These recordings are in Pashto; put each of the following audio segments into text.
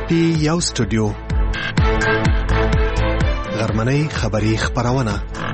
پی یو سټوډیو غرمنۍ خبری خبرونه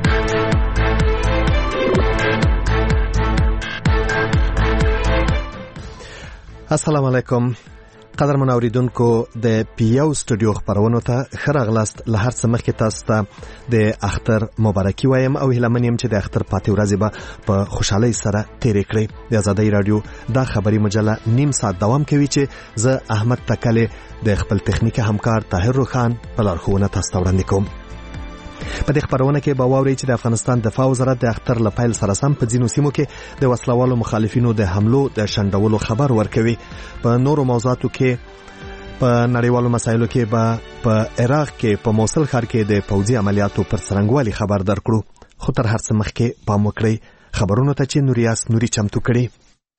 السلام علیکم قدرمن اوریدونکو د پی یو سټوډیو خبرونو ته خراغلاست له هر څه مخکې تاسو ته د اختر مبارکي وایم او هیله منم چې د اختر پاتې ورځې به په خوشحالۍ سره تیرې کړئ. د آزادۍ رادیو دا خبری مجله نیم ساعت دوام کوي چې زه احمد تکلی د خپل تخنیکی همکار طاهر روخان په لارښوونه تاسو ته وړاندې کوم. په دې خبرونه کې به واورئ چې د افغانستان دفاع وزارت د اختر له پیل سره سم په ځینو سیمو کې د وسلوالو مخالفینو د حملو د شنډولو خبر ورکوي. په نورو موضوعاتو کې په نړیوالو مسایلو کې به په عراق کې په موصل ښار کې د پوځي عملیاتو پر څرنګوالي خبر درکړو. خو تر هر څه مخکې پام وکړئ خبرونو ته چې نوریاس نوري چمتو کړي.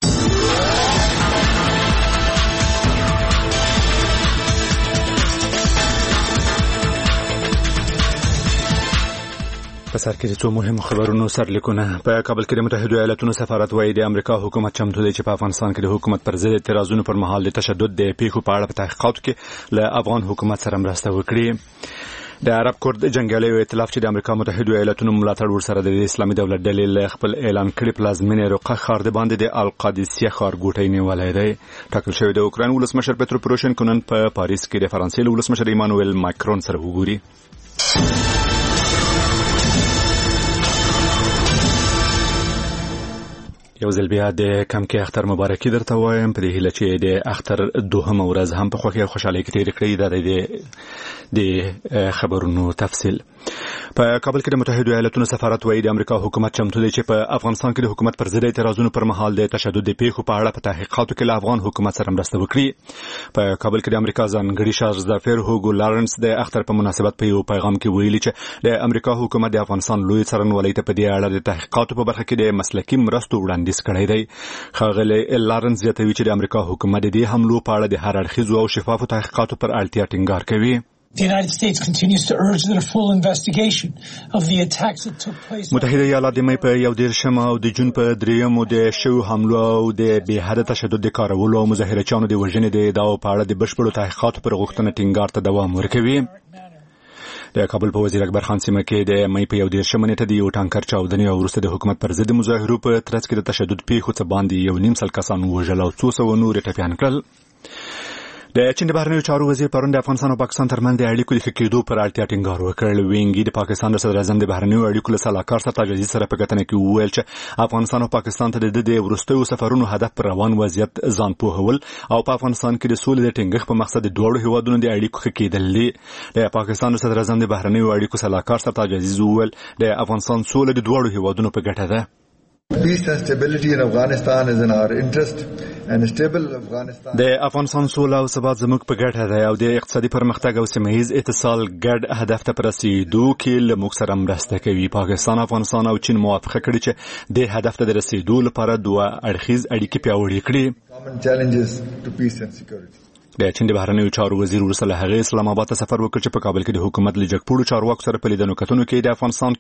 په سر کې څو مهم خبرونو سرلیکونه. په کابل کې د متحده ایالاتونو سفارت وايي د امریکا حکومت چمتو دی چې په افغانستان کې د حکومت پر ضد اعتراضونو پر مهال د تشدد د پیښو په اړه په تحقیقاتو کې له افغان حکومت سره مرسته وکړي. د عرب کورد جنگیالیو ائتلاف چې د امریکا متحده ایالاتونو ملاتړ ورسره د اسلامي دولت ډلې خپل اعلان کړي پلازمینې رقه ښار د باندې د القادسیه ښارګوټی نیولی دی. ټاکل شوی د اوکراین ولسمشر پترو پوروشینکو نن په پاریس کې د فرانسې له ولسمشر ایمانوئل ماکرون سره وګوري. یو ځل بیا د کم کې اختر مبارکي درته وایم په دې هیله چې د اختر دوهمه ورځ هم په خوښۍ او خوشحالۍ کې تېره کړئ. دا د خبرونو تفصیل. په کابل کې د متحده ایالاتونو سفارت وايي د امریکا حکومت چمتو دی چې په افغانستان کې د حکومت پر ضد اعتراضونو پر مهال د تشدد د پیښو په اړه په تحقیقاتو کې له افغان حکومت سره مرسته وکړي. په کابل کې د امریکا ځانګړي شاهزاده هوګو لارنس د اختر په مناسبت په یو پیغام کې ویلي چې د امریکا حکومت د افغانستان لوی څارنوالۍ ته په دې اړه د تحقیقاتو په برخه کې د مسلکي مرستو وړاندیز کړی دی. ښاغلی لارنس زیاتوي چې د امریکا حکومت د دې حملو په اړه د هر اړخیزو او شفافو تحقیقاتو پر اړتیا ټینګار کوي. The United States continues to urge that a full investigation of the attacks that took place. متحده ایالات د مې په 11 او د جون په 3 د شوو حملو او د بې حده تشدد د کارولو او مظاهرچیانو د وژنې د ادعاو په اړه د بشپړو تحقیقاتو پر غوښتنه ټینګار ته دوام ورکوي. د کابل په وزیر اکبر خان سیمه کې د مې په 11 نیټه د یو ټانکر چاودنې او وروسته د حکومت پر ضد مظاهرو په ترڅ کې د تشدد پیښو څخه باندې 1.5 کسان وژل او 200 نور ټپیان کړل. د چین د بهرنیو چارو وزیر پرون د افغانستان او پاکستان ترمنځ د اړیکو د ښه کېدو پر اړتیا ټینګار وکړ. وینګي د پاکستان د صدر اعظم د بهرنیو اړیکو له سلاکار سرتاج عزیز سره په کتنه کې وویل چې افغانستان او پاکستان ته د وروستیو سفرونو هدف پر روان وضعیت ځان پوهول او په افغانستان کې د سولې د ټینګښت په مقصد د دوه هیوادونو د اړیکو ښه کېدل دي. د پاکستان د صدر اعظم د بهرنیو اړیکو سلاکار سرتاج عزیز وویل د افغانستان سولې د دوه هیوادونو په ګټه ده. Peace and stability in Afghanistan is in our interest and stable Afghanistan. د افغانستان سوله او ثبات زموږ په ګټه ده او د اقتصادي پرمختګ او سیمه‌ایز اتصال ګډ هدف ته رسیدو کې له موږ سره مرسته کوي. پاکستان، افغانستان او چین موافقه کړې چې د هدف ته رسیدو لپاره دوه اړخیز اړیکې پیاوړې کړي. Common challenges to peace and security. د چین د بهرنیو چارو وزیر وروسته له هغې اسلام آباد ته سفر وکړ چې په کابل کې د حکومت له جګپوړو چارواکو سره په لیدنو کتنو کې د افغانستان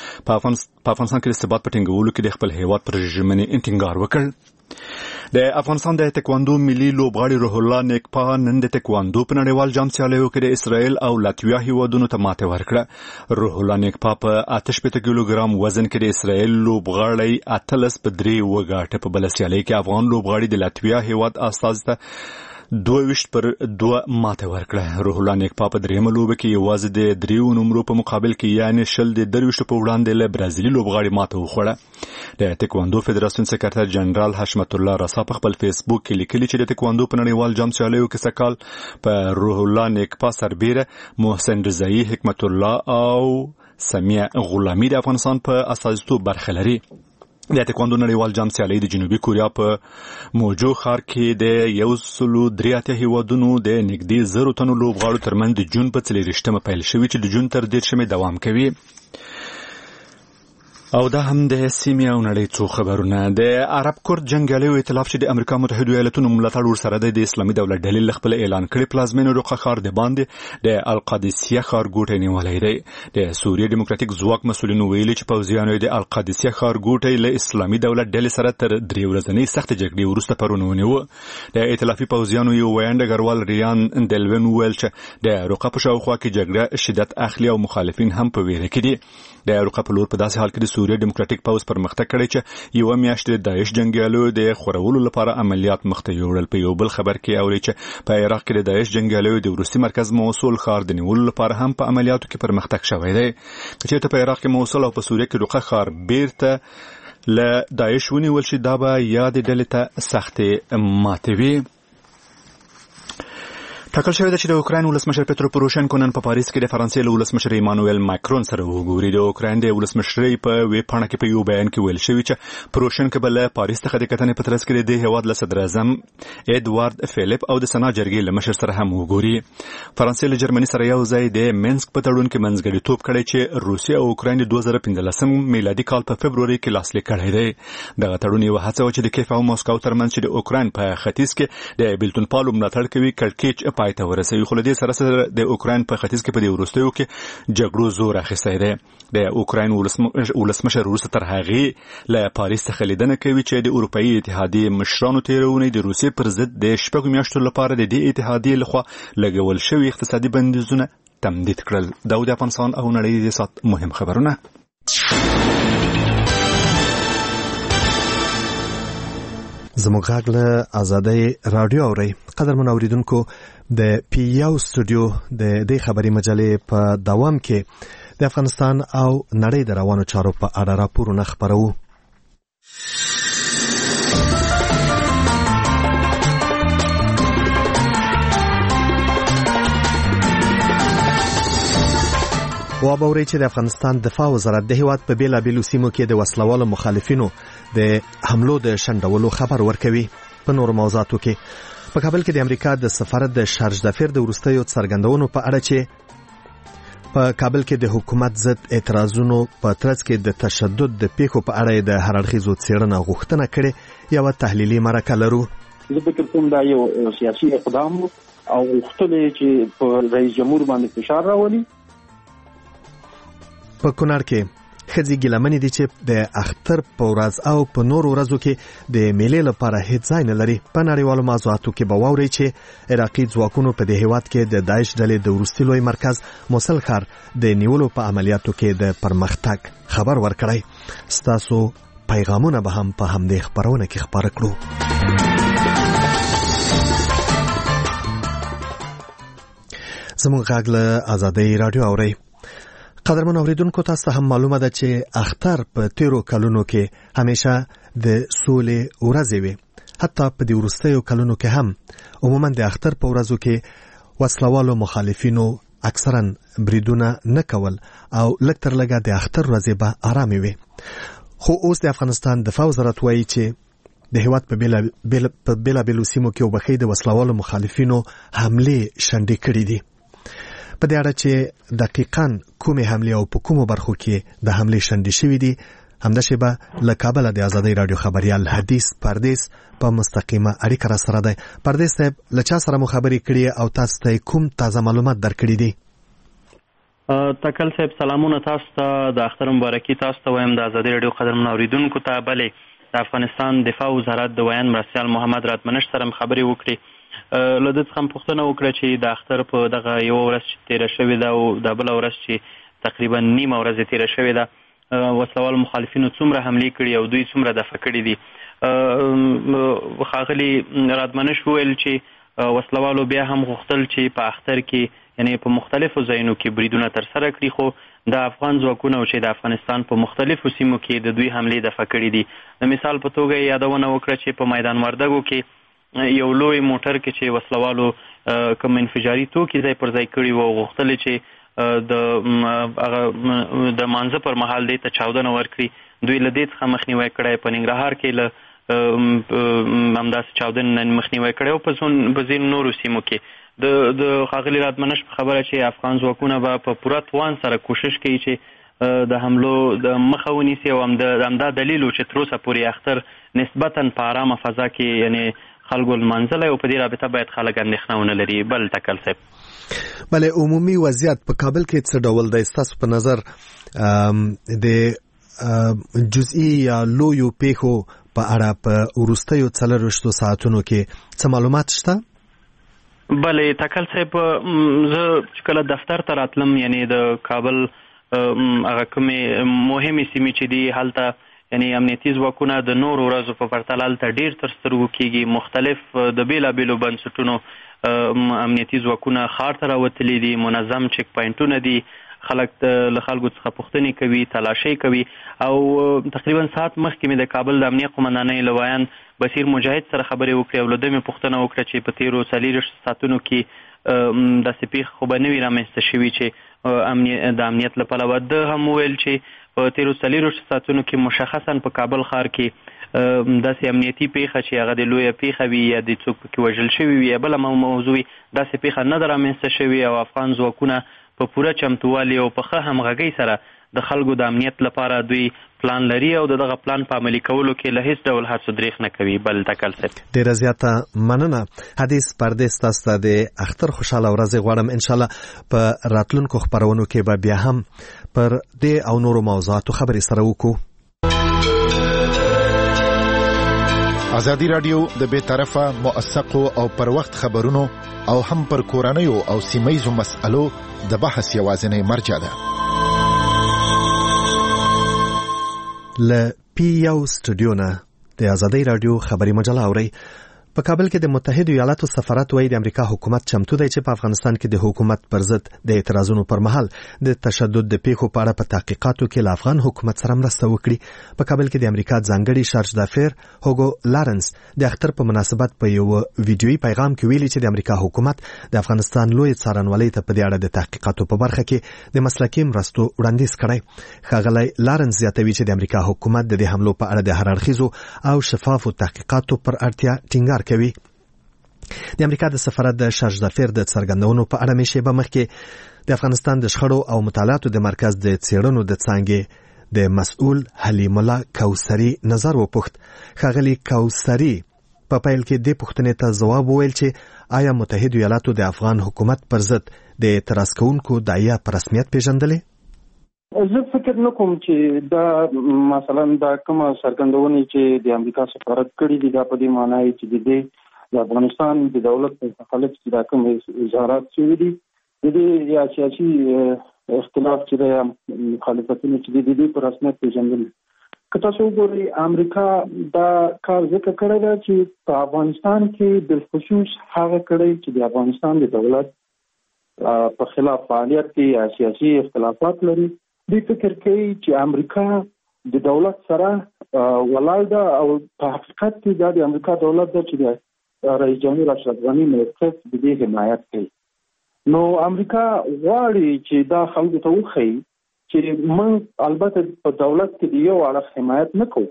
کې د ثبات په ټینګولو کې د خپل هیواد پر ژمنې ټینګار وکړ. د افغانستان د تکواندو ملي لوبغاړي روح الله نیکپا نن د تکواندو په نړیوال جام سیالیو کې د اسرائیل او لاتویا هیوادونو ته ماته ورکړه. روح الله نیکپا په 58 کیلوګرام وزن کې د اسرائیل لوبغاړی 13 په 3 وګاټه. په بل سیالي کې افغان لوبغاړي د لاتویا هیواد استاذ ته 22 پر 2 ماته ورکړه. روح الله نیکپا په درېمه لوبه کې یوازې د 3 نمرو په مقابل کې یعنی 23 په وړاندې له برازیلي لوبغاړي ماته وخوړه. د تکواندو فدراسیون سکرټر جنرال حشمت الله رسا په خپل فیسبوک کې لیکلي چې د تکواندو په نړیوال جام سیالیو کې سکال په روح الله نیکپا سربیره محسن رضایی، حکمت الله او سمیع غلامی د افغانستان په اساسیتوب برخه لري. د تکواندو نړیوال جام سیالۍ د جنوبي کوریا په موجو ښار کې د 183 هیوادونو د نږدې 0 تنو لوبغاړو ترمنځ د جون په 24 پیل شوي چې د جون تر 10 دوام کوي. او دا هم د سیمې او نړۍ څو خبرونه. د عرب کورد جنگیالیو ائتلاف چې د امریکا متحده ایالاتونو ملاتړ ورسره د اسلامي دولت ډلې خپل اعلان کړی پلازمینو رقه ښار د باندې د القادسیه ښارګوټی نیولی دی. د سوریې دیموکراتیک ځواک مسؤلینو ویلي چې پوځیانو د القادسیه ښارګوټی له اسلامي دولت ډلې سره تر 3 ورځنۍ سختې جګړې وروسته پرون ونیو. د ائتلافي پوځیانو یو ویاند ګروال ریان دلوین ویل چې د رقه په شاوخوا کې جګړه شدت اخلي او مخالفین هم په ویره کې دي. د رقه په لور په داسې حال کې د سوریې دیموکراتیک پوځ پرمختګ کړی چې یو میاشت د داعش جنگیالو د خورولو لپاره عملیات مخته یوړل. په یو بل خبر کې اوري چې په عراق کې د داعش جنگیالو د روسي مرکز موصل ښار د نیولو لپاره هم په عملیاتو کې پرمختګ شوی دی. چې په عراق کې موصل او په سوریه کې رقه ښار بیرته له داعش ونیول شي دا به یاد ډلې ته سختې ماتوي. ټاکل شوی ده چې د اوکراین ولسمشر پترو پوروشنکو نن په پاریس کې د فرانسې له ولسمشر ایمانوئل ماکرون سره وګوري. د اوکراین د ولسمشرۍ په ویب پاڼه کې په یو بیان کې ویل شوی چې پوروشنکو به له پاریس څخه د کتنې په ترڅ کې د هیواد له صدر اعظم ایدوارد فیلیپ او د سنا جرګې له مشر سره هم وګوري. فرانسې له جرمني سره یو ځای د مینسک په تړون کې منځګړیتوب کړی چې روسیه او اوکراین د 2015 میلادي کال په فبروري کې لاسلیک کړی دی. دغه تړون یو هڅه و چې د کیف او مسکو ترمنځ چې د اوکراین په ختیځ کې د بیلتون پالو ملاتړ کوي کړکېچ پای ته ورسوي. خو له دې سره د اوکراین په ختیځ کې په دې وروستیو کې جګړو زور اخیستی دی. د اوکراین ولسمشر وروسته تر هغې له پاریس څخه لیدنه کوي چې د اروپایي اتحادیې مشرانو تېره اونۍ د روسیې پر ضد د 6 میاشتو لپاره د دې اتحادیې لخوا لګول شوي اقتصادي بندیزونه تمدید کړل. دا د افغانستان او نړۍ د سات مهم خبرونه. زموږ غږ له آزادۍ رادیو اورئ. قدرمن اوریدونکو د پی یو سټوډیو د دې خبري مجلې په دوام کې د افغانستان او نړۍ د روانو چارو په اړه راپورونه خپروو. وابوري چې د افغانستان دفاع وزارت د هیواد په بیلابیلو سیمو کې د وسلوالو مخالفینو د حملو د شنډولو خبر ورکوي. په نورو موضوعاتو کې په کابل کې د امریکا د سفارت د شارج دافیر د وروستیو څرګندونو په اړه چې په کابل کې د حکومت ضد اعتراضونو په ترڅ کې د تشدد د پیښو په اړه د هر اړخیزو څېړنه غوښتنه کړې یو تحلیلي مرکه لرو. زه فکر کوم دا یو سیاسي اقدام او غوښتنه چې په رئیس جمهور باندې فشار راولي. په کونړ کې خځې ګیلمنې دي چې د اختر په ورځ او په نورو ورځو کې د میلې لپاره هیڅ ځای نه لري. په نړیوالو موضوعاتو کې به واورئ چې عراقي ځواکونو په دې هیواد کې د داعش ډلې د وروستي لوی مرکز موصل ښار د نیولو په عملیاتو کې د پرمختګ خبر ورکړی. ستاسو پیغامونه به هم په همدې خبرونه کې خبره کړو. زموږ غږ له آزادۍ رادیو اورئ. قدرمن اوریدونکو تاسو هم معلومه ده چې اختر په تیرو کلونو کې همیشه د سولې ورځې وي. حتی په دې وروستیو کلونو کې هم عموما د اختر په ورځو کې وسلوالو مخالفینو اکثرا بریدونه نه کول او لږ تر لږه د اختر ورځې به آرامې وي. خو اوس د افغانستان دفاع وزارت وایي چې د هیواد په بیلابیلو سیمو کې وبخښي د وسلوالو مخالفینو حملې شنډې کړې دي. په دې اړه چې دقیقاً کومې حملې او په کومو برخو کې د حملې شنډې شوې دي همداسې به له کابله د آزادۍ رادیو خبریال حدیث پردیس په مستقیمه اړیکه را سره دی. پردیس صاحب له چا سره مو خبرې کړې او تاسو ته کوم تازه معلومات درکړي دي؟ تکل صاحب سلامونه تاسو ته. د اختر مبارکي تاسو ته وایم د آزادۍ رادیو قدرمن اوریدونکو ته. بلې د افغانستان دفاع وزارت د ویاند مرستیال محمد راتمنش سره خبرې وکړي. له دې څخه پوښتنه وکړه چې د اختر په دغه یو ورځ چې تیره شوې ده او د بله ورځ چې تقریبا نیمه ورځ تیره شوې ده وسلوالو مخالفینو څومره حملې کړي او دوی څومره دفع کړي دي. ښاغلي راتمنش وویل چې وسلوالو بیا هم غوښتل چې په اختر کې یعنی په مختلفو ځایونو کې بریدونه ترسره کړي خو د افغان ځواکونو چې د افغانستان په مختلفو سیمو کې د دوی حملې دفع کړي دي. د مثال په توګه یادونه وکړه چې په میدان وردګو کې یو لوی موټر کې چې وسلوالو کوم انفجاري توکي ځای پر ځای کړي وو غوښتل چې د مانځه پر مهال دې ته چاودنه ورکړي. دوی له دې څخه مخنیوی کړی. په ننګرهار کې له همداسې چاودنې مخنیوی کړی او په ځینو نورو سیمو کې د ښاغلي راتمنش په خبره چې افغان ځواکونه به په پوره توان سره کوشش کوي چې د حملو د مخه ونیسي او همدا دلیل چې تر اوسه پورې اختر نسبتا په آرامه فضا کې یعنی خلکو لمانځلی او په دې رابطه باید خلک اندېښنه ونه لري. بل ټکل صاحب بله عمومي وضعیت په کابل کې څه ډول دی ستاسو په نظر؟ د جزئی یا لویو پیښو په اړه په وروستیو 24 ساعتونو کې څه معلومات شته؟ بله ټکل صاحب زه چې کله دفتر ته راتلم یعنی د کابل هغه کومې مهمې سیمې چې دي هلته یعنی امنیتي ځواکونه د نورو ورځو په پرتله هلته ډېر تر سترګو کېږي. مختلف د بېلابېلو بنسټونو امنیتي ځواکونه ښار ته راوتلي دي، منظم چک پاینټونه دي، خلک له خلکو څخه پوښتنې کوي، تلاشۍ کوي. او تقریبا ساعت مخکې مې د کابل د امنیه قمندانۍ لوایان بصیر مجاهد سره خبرې وکړې او له ده مې پوښتنه وکړه چې په تېرو 40 ساعتونو کې داسې پیښې خو به نه وي رامنځته شوي چې د امنیت له پلوه. ده هم وویل چې په تېرو 40 ساعتونو کې مشخصا په کابل ښار کې داسې امنیتي پیښه چې هغه د لویه پیښه وي یا د څوک پکې وژل شوي وي یا بله موضوع وي داسې پیښه نه ده رامنځته شوې او افغان ځواکونه په پوره چمتووالي او په ښه همغږۍ سره د خلکو د امنیت لپاره دوی پلان لري او دغه پلان په عملي کولو کې له هیڅ ډول هڅو دریغ نه کوي. بل ټکل صاحب ډېره زیاته مننه. حدیث پردې ستاسو ته د اختر خوشحاله ورځې غواړم. انشاءالله په راتلونکو خپرونو کې به بیا هم پر دې او نورو موضوعاتو خبرې سره وکړو. ازادي رادیو د بے طرفه موثقو او پر وخت خبرونو او هم پر کورنیو او سیمایزو مسألو د بحث یوازینی مرجع ده. ل پی یو سټوډیو نه د ازادي رادیو خبري مجله اوري. په کابل کې د متحده ایالاتو سفارت وایي د امریکا حکومت چمتو دی چې په افغانستان کې د حکومت پر ضد د اعتراضونو پر مهال د تشدد د پیښو په اړه په تحقیقاتو کې له افغان حکومت سره مرسته وکړي. په کابل کې د امریکا ځانګړي شارج دافیر هوګو لارنس د اختر په مناسبت په یو ویډیويي پیغام کې ویلي چې د امریکا حکومت د افغانستان لوی څارنوالۍ ته په دې اړه د تحقیقاتو په برخه کې د مسلکي مرستو وړاندیز کړی. ښاغلی لارنس زیاتوي چې د امریکا حکومت د دې حملو په اړه د هر اړخیزو او شفافو تحقیقاتو پر اړتیا ټینګار کوي. د امریکا د سفارت د شارج دافیر د څرګندونو په اړه مې شیبه مخکې د افغانستان د شخړو او مطالعاتو د مرکز د څېړنو د څانګې د مسؤل حلیم الله کوثري نظر وپوښت. ښاغلي کوثري په پیل کې د پوښتنې ته ځواب وویل چې آیا متحده ایالاتو د افغان حکومت پر ضد د اعتراض کوونکو داعیه په رسمیت پیژندلې؟ زه فکر نه کوم چې دا مثلا دا کومه څرګندونې چې د امریکا سفارت کړي دي دا په دې معنی چې د افغانستان د دولت په مخالف چې دا کوم اظهارات شوي دي د دې یا سیاسي اختلاف چې د مخالفتونو چې د دې په رسمیت پیژندل. که تاسو وګورئ امریکا دا کار ځکه کړی دی چې په افغانستان کې بالخصوص هغه کړی چې د افغانستان د دولت په خلاف فعالیت کوي یا سیاسي اختلافات لري. دوی فکر کوي چې امریکا د دولت سره ولاړ ده او په حقیقت کې دا د امریکا دولت ده چې رئیس جمهور اشرف غنی موقف د دې حمایت کوي. نو امریکا غواړي چې دا خلکو ته وښيي چې موږ البته په دولت کې د یو اړخ حمایت نه کوو،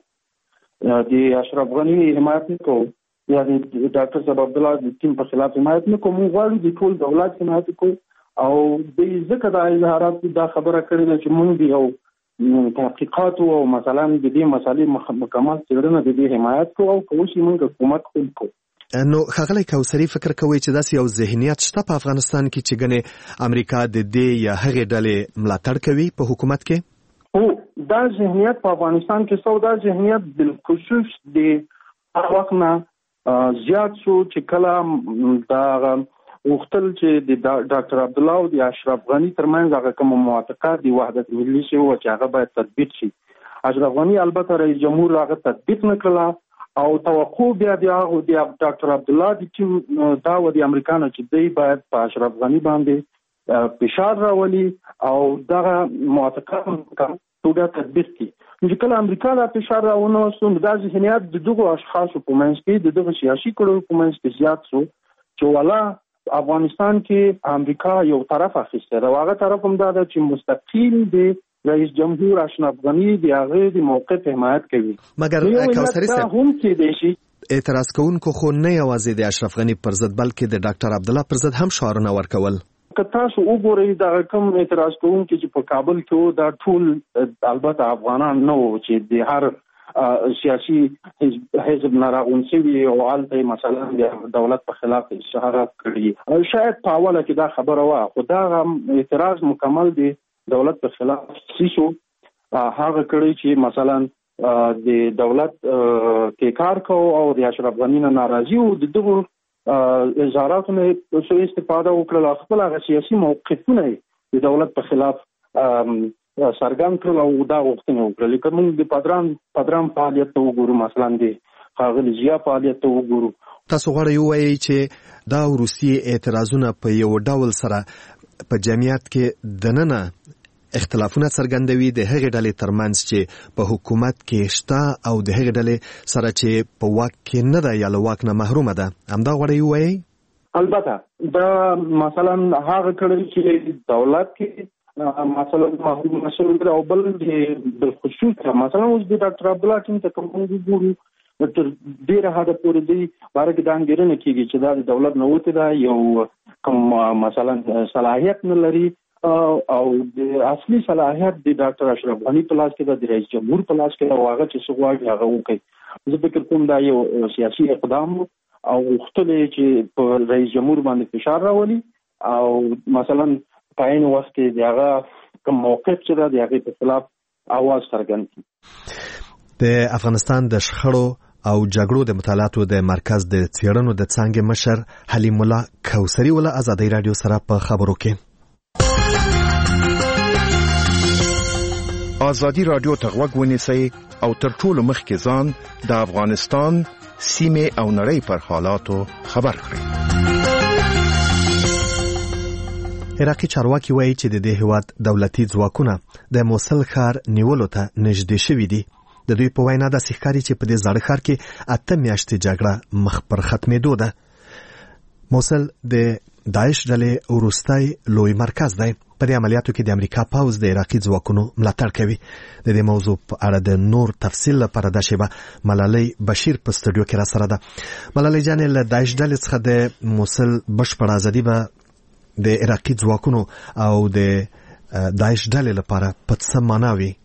د اشرف غنی حمایت نه کوو یا د ډاکټر صاحب عبدالله د ټیم په خلاف حمایت نه کوو، موږ غواړو د ټول دولت حمایت کوو. او د ځکه د اظهارات دا خبره کړې ده چې موږ د یو تحقیقات او مثلا د دې مسالې مکمل څېړنه د دې حمایت کوو او کوشش موږ حکومت کوو. نو ښاغلی کوثري فکر کوي چې داسې یو ذهنیت شته په افغانستان کې چې ګنې امریکا د دې یا هغې ډلې ملاتړ کوي په حکومت کې؟ او دا ذهنیت په افغانستان کې سو، دا ذهنیت بالخصوص د هغه وخت نه زیات شو چې کله دا غوښتل چې د ډاکټر عبدالله او د اشرف غني ترمنځ هغه کوم موافقه د وحدت ملي شي او چې هغه باید تطبیق شي. اشرف غني البته رئیس جمهور هغه تطبیق نه کړله او توقع بیا د ډاکټر عبدالله د ټیم دا و د امریکانو چې دوی باید په اشرف غني باندې فشار راولي او دغه موافقه ټوله تطبیق کړي. چې کله امریکا دا فشار راونه وسو دا ذهنیت د دغو اشخاصو په منځ کې د دغه سیاسي کړو په منځ کې زیات شو چې والا افغانستان کې امریکا یو طرف اخیسته دا هغه طرف هم دا چې مستقیل د رئیس جمهور اشرف غنی د هغه د موقف حمایت کوي. مګر کوثري صاحب هم کې دی شي اعتراض کوونکو خو نه یوازې د اشرف غنی پر ضد بلکې د ډاکټر عبدالله پر ضد هم شعارونه ورکول. که تاسو وګورئ دا کوم اعتراض کوونکي چې په کابل کې دا ټول البته افغانان نه وو چې د هر سیاسي حزب ناراغون شوي او هلته مثلا د دولت په خلاف اشارات کړي. شاید په اوله کې دا خبره وه، خو دا اعتراض مکمل د دولت په خلاف سیسو هغه کړی چې مثلا د دولت کې کار کو او د اشرف غنی نه ناراضي او دغه وزارتونه څه استفاده وکړه خپل هغه سیاسي موقفونه د دولت په خلاف سرګان کړل او دا وختونه وکړل. لکه موږ د پادرام فعالیت ته وګورو، مثلا د ښاغلي ضیا فعالیت ته وګورو. تاسو غواړئ ووایئ چې دا روسیې اعتراضونه په یو ډول سره په جمعیت کې دننه اختلافونه څرګندوي د هغې ډلې ترمنځ چې په حکومت کې شته او د هغې ډلې سره چې په واک کې نه ده یا له واک نه محرومه ده. همدا غواړئ ووایئ؟ البته دا مثلا هغه کړی چې دولت کې مثلا محروم مسؤل او بل د خصوص مثلا اوس د ډاکټر عبدالله ټیم ته کوم ګورو تر ډیره حد پورې دی باره کې دا انګیرنه کېږي چې دا د دولت نه وته دا یو کوم مثلا صلاحیت نه لري او د اصلي صلاحیت د ډاکټر اشرف غنی په لاس کې د رئیس جمهور په لاس کې دا واغه چې سغواړي هغه وکړي. زه فکر کوم دا یو سیاسي اقدام او وختلې چې په رئیس جمهور باندې فشار راولي او مثلا په عین وخت کې دغه کوم موقف چې د هغه په خلاف आवाज څرګند کړي. د افغانستان د شخړو او جګړو د مطالعاتو د مرکز د څېړنو د څانګې مشر حلیم الله کوثري ول آزادۍ رادیو سره په خبرو کې. آزادی رادیو ته غوږ ونیسئ او تر ټولو مخکې ځان د افغانستان سیمې او نړۍ پر حالاتو خبر کړئ. عراقي چارواکي وایي چې د دې هیواد دولتي ځواکونه د موصل ښار نیولو ته نږدې شوي دي. د دوی په وینا داسې ښکاري چې په دې زاړه ښار کې 8 میاشتې جګړه مخ پر ختمېدو ده. موصل د داعش ډلې وروستی لوی مرکز دی. په دې عملیاتو کې د امریکا پوځ د عراقي ځواکونو ملاتړ کوي. د دې موضوع په اړه د نور تفصیل لپاره د شیبه ملالۍ بشیر په سټوډیو کې را سره ده. ملالۍ جانې له داعش ډلې څخه د موصل بشپړه ازادي به د عراقي ځواکونو او د داعش ډلې لپاره په څه معنا وي؟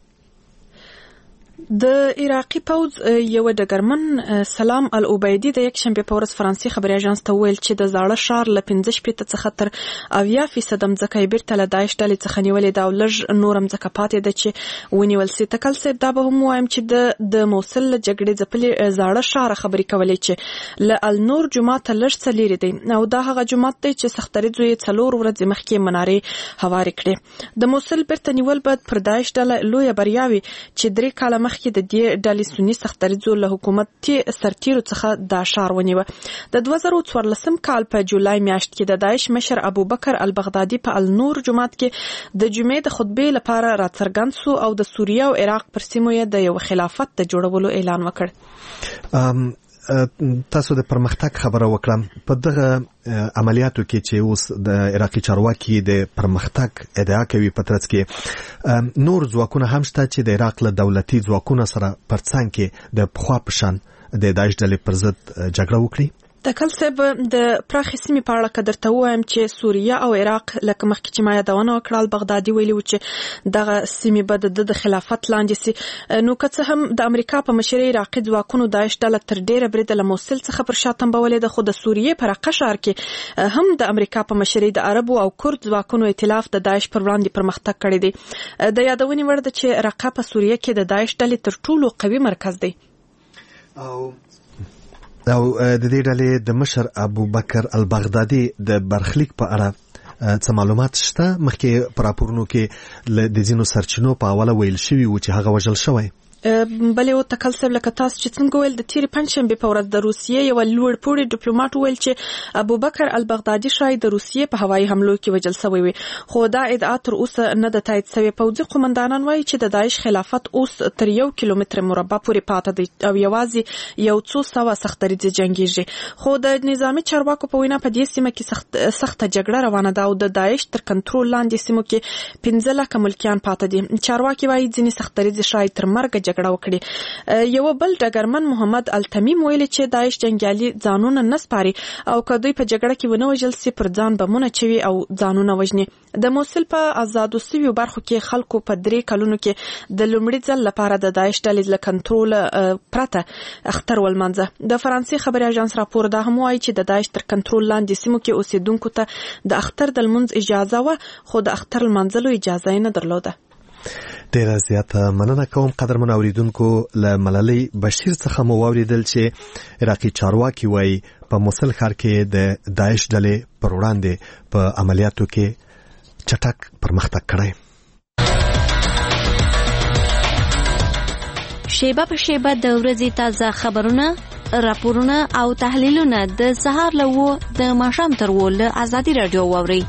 د عراقي پوځ یو ډګرمن سلام العبیدي د یک شنبه په ورځ فرانسې خبري اژانس ته ویل چې د زاړه ښار له 15% څخه تر 80% ځمکه یې بیرته له داعش ډلې څخه نیولې ده او لږ نور ځمکه پاتې ده چې ونیول سي. تکل صاحب دا به هم وایم چې د موصل جګړې ځپلې زاړه ښار خبري کولې چې له النور جمعه ته لږ څه لري دی او دا هغه جمعه دی چې سختریزو یې 4 ورځې مخکې منارې هوارې کړې. د موصل بیرته نیول بعد پر داعش ډله لوی بریاوي چې 3 کاله مخکې د دې ډلې سنی سختریزو له حکومتي سرتیرو څخه دا ښار ونیوه. د 2014 کال په جولای میاشت کې د داعش مشر ابوبکر البغدادي په النور جماعت کې د جمعې د خطبې لپاره راڅرګند سو او د سوریه او عراق پر سیمو یې د یو خلافت د جوړولو اعلان وکړ. تاسو د پرمختګ خبره وکړم. په دغه عملیاتو کې چې اوس د عراقي چارواکي د پرمختګ ادعا کوي په ترڅ کې نور ځواکونه هم شته چې د عراق له دولتي ځواکونو سره پر څنګ کې د پخوا په شان د داعش ډلې پر ضد جګړه وکړي. تکل صاحب د پراخې سیمې په اړه که درته ووایم چې سوریه او عراق لکه مخکې چې ما یادونه وکړه البغدادي ویلي و چې دغه سیمې به د خلافت لاندې سي. نو که څه هم د امریکا په مشرۍ عراقي ځواکونو داعش ډله تر ډیره بریده له موصل څخه پر شا تنبولې ده، خو د سوریې په رقه ښار کې هم د امریکا په مشرۍ د عربو او کرد ځواکونو ائتلاف د داعش پر وړاندې پرمختګ کړی دی. د یادونې وړ ده چې رقه په سوریه کې د داعش ډلې تر ټولو قوي مرکز دی. او د دې ډلې د مشر ابوبکر البغدادي د برخلیک په اړه څه معلومات شته؟ مخکې په راپورونو کې د ځینو سرچینو په حواله ویل شوي و چې هغه وژل شوی. بلې او تکل صاحب لکه تاسو چې څنګه ویل د تیرې پنځشنبې په ورځ د روسیې یو لوړپوړي ډیپلوماټ ویل چې ابوبکر البغدادي شاید د روسیې په هوایي حملو کې وژل شوی وي، خو دا ادعا تر اوسه نه ده تایید شوې. پوځي قومندانان وایي چې د داعش خلافت اوس تر 1 کیلومتر مربع پورې پاتې دی او یوازې یو څو سوه سختریزې جنګیږي. خو د نظامی چارواکو په وینا په دې سیمه کې سخته جګړه روانه ده او د داعش تر کنټرول لاندې سیمو کې 15 لکه ملکیان پاتې دي. چارواکي وایي ځینې سختریزې شاید تر مرګ جګړه جګړه وکړي. یو بل ډګرمن محمد التمیم ویلي چې داعش جنگیالي ځانونه نه سپاري او که دوی په جګړه کې ونه وژل سي پر ځان بمونه چوي او ځانونه وژني. د موصل په آزادو سویو برخو کې خلکو په 3 کلونو کې د لومړي ځل لپاره د داعش ډلې له کنټرول پرته اختر ولمنځه. د فرانسې خبري اژانس راپور دا هم وايي چې د داعش تر کنټرول لاندې سیمو کې اوسیدونکو ته د اختر د لمونځ اجازه و خو د اختر لمانځلو اجازه نه درلوده. ډیره زیاته مننه کوم قدرمن اوریدونکو. له ملالۍ بشیر څخه مو واوریدل چې عراقي چارواکي وایي په موصل ښار کې د داعش ډلې پر وړاندې په عملیاتو کې چټک پرمختګ کړی. شیبه په شیبه د ورځې تازه خبرونه، راپورونه او تحلیلونه د سهار له 9 د ماښام تر 10 له ازادي رادیو واورئ.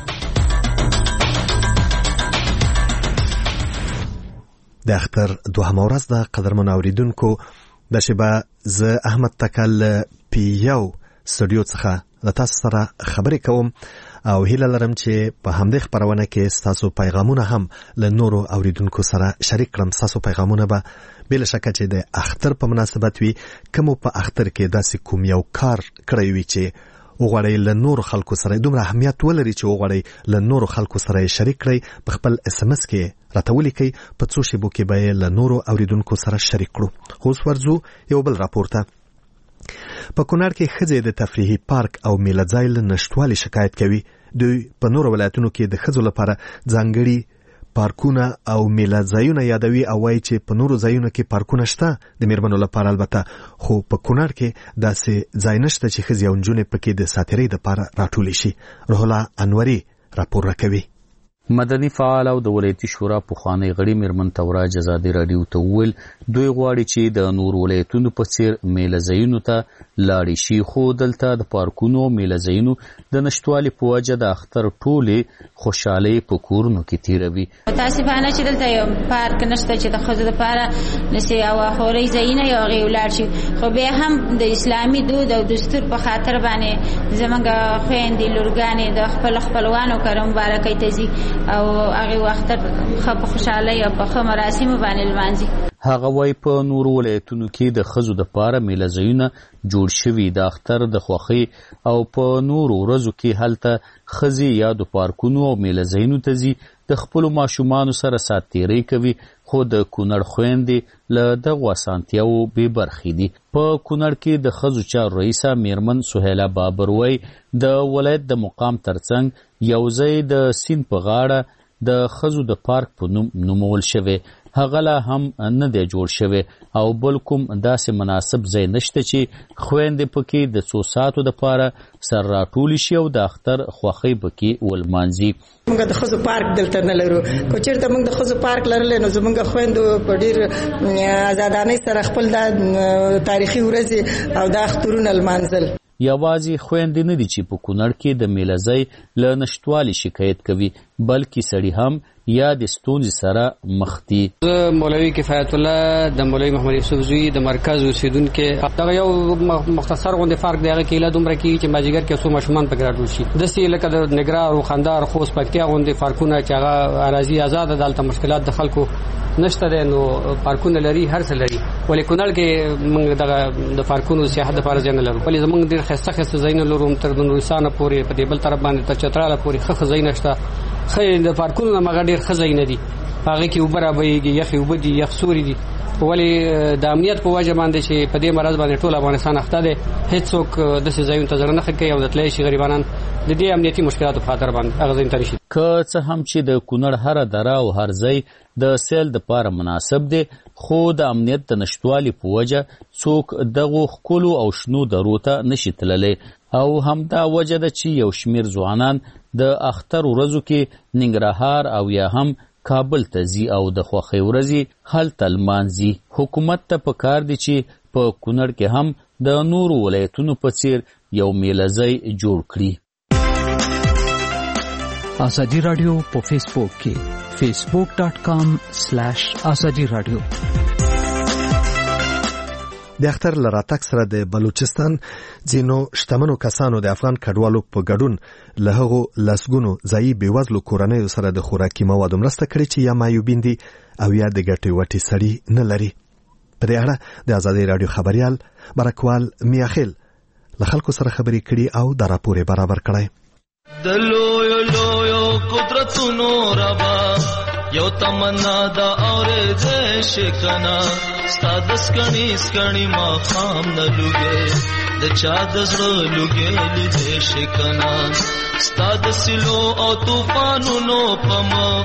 د اختر دوهمه ورځ د قدرمن اوریدونکو د شیبه ز احمد تکل پیو سټوډیو څخه د تاسو سره خبرې کوم او هیله لرم چې په همدې خبرونه کې تاسو پیغامونه هم له نورو اوریدونکو سره شریک کړم. تاسو پیغامونه به بل شکه چې د اختر په مناسبت وي، کوم په اختر کې داسې کوم یو کار کړی وي چې وغواړئ له نورو خلکو سره دومره اهمیت ولري چې وغواړئ له نورو خلکو سره شریک کړئ. په خپل SMS کې راته ولیکئ، په څو شیبو کې به له نورو اوریدونکو سره شریک کړو. خو اوس ورځو یو بل راپور ته. په کونړ کې ښځې د تفریحي پارک او میله ځای له نشټوالي شکایت کوي. دوی په نورو ولایتونو کې د ښځو لپاره ځانګړي پارکونه او میله ځایونه یادوي او وایي چې په نورو ځایونو کې پارکونه شته د میرمنو لپاره البته، خو په کونړ کې داسې ځای نشته چې ښځې او نجونې پکې د ساتیرۍ لپاره راټولې شي. روح الله انوري راپور راکوي. مدني فعال او د ولایتي شورا پخوانی غړي میرمن توراج ازادي رادیو ته وویل دوی غواړي چې د نور ولایتونو په څیر میله ځایونو ته لاړ شي، خو دلته د پارکونو او میله ځایونو د نشټوالي په وجه د اختر ټولې خوشحالۍ په کورونو کې تیروي. متاسفانه چې دلته یو پارک نشته چې د ښځو لپاره نسي او خوري ځایونه یو غي ولاړ شي، خو به هم د اسلامي دود او دستور په خاطر باندې زمونږ خويندې لورګانې د خپل خپلوانو کرم مبارکۍ ته ځي او هغه وخت په خوشحالۍ او په مراسم باندې لمانځي. هغه وای په نور ولایتونو کې د ښځو د پاره میله ځایونه جوړ شوي د اختر د خوښۍ او په نور ورځو کې هلته ښځې یا د پارکونو او میله ځایونو ته ځي د خپلو ماشومانو سره سات تیری کوي، خو د کونړ خویندې له دغو اسانتیاوو بې برخې دي. په کونړ کې د ښځو چارو رئیسه میرمن سهیله بابر وای د ولایت د مقام ترڅنګ یو ځای د سیند په غاړه د ښځو د پارک په نوم نومول شوی، هغه لا هم نه دی جوړ شوی او بل کوم داسې مناسب ځای نشته چې خویندې پکې د څو ساعتو دپاره سر راټولې شي او د اختر خوښۍ پکې ولمانځي. موږ د ښځو پارک دلته نه لرو، که چېرته موږ د ښځو پارک لرلی نو زموږ خویندو په ډېر ازادانۍ سره خپل دا تاریخي ورځې او دا اخترونه لمانځل. یوازې خویندې نه دي چې په کونړ کې د میله ځای له نشټوالي شکایت کوي، بلکې سړي هم یا د ستونزې سره مخ دي. زه مولوي کفایت الله د مولوي محمد یوسف زوی د مرکز اوسیدونکی، دغه یو مختصر غونډې پارک دی، هغه کې له دومره کې چې مازدیګر کې څو ماشومان پکې راټول شي. داسې لکه د نګرهار او خندهار خوست پکتیا غونډې پارکونه چې هغه اراضي آزاده ده، هلته مشکلات د خلکو نشته دی، نو پارکونه لري، هر څه لري. ولې کونړ کې موږ دغه د پارکونو سیاحت لپاره ځای نه لرو، ولې زموږ ډېر ښایسته ښایسته ځایونه لرو، تر نورستانه پورې په دې بل طرف باندې تر چتراله پورې ښه ځایونه شته. ښه د پارکونو نه مغه ډېر ښه ځایونه دي، هغه کې اوبه رابهیږي، یخې اوبه دي، یخ سوري دي، ولې د امنیت په وجه باندې چې په دې مرض باندې ټول افغانستان اخته دی، هیڅوک داسې ځایونو ته زړه نه ښه کوي او د تللی شي غریبانان د دې امنیتي مشکلاتو په خاطر باندې هغه ځایونو ته نشي. که څه هم چې د کونړ هره دره او هر ځای د سیل دپاره مناسب دی، خو د امنیت د نشتوالي په وجه څوک دغو ښکلو او شنو درو ته نشي تللی، او همدا وجه ده چې یو شمیر ځوانان د اختر ورځو کې ننګرهار او یا هم کابل ته ځي او د خوښۍ ورځې هلته لمانځي. حکومت ته پکار دی چې په کونړ کې هم د نورو ولایتونو په څیر یو میله ځای جوړ کړي. ازادي رادیو په فیسبوک کې facebook.com/azadi radio. د اختر لراتک سره د بلوچستان ځینو شتمنو کسانو د افغان کډوالو په ګډون له هغو لسګونو ځایي بېوزلو کورنیو سره د خوراکي موادو مرسته کړې چې یا معیوبین دي او یا د ګټې وټې سړي نه لري. په دې اړه د ازادۍ راډیو خبریال برکوال میاخیل له خلکو سره خبرې کړي او دا راپور یې برابر کړی. د لویو لویو قدرتونو ربا یو تمنا دا اورېدې شکنا ستا د سکڼي ما خام نه لوګې د چا د زړه لوګې لیدې شکنا ستا د سیلو او طوفانونو په مخ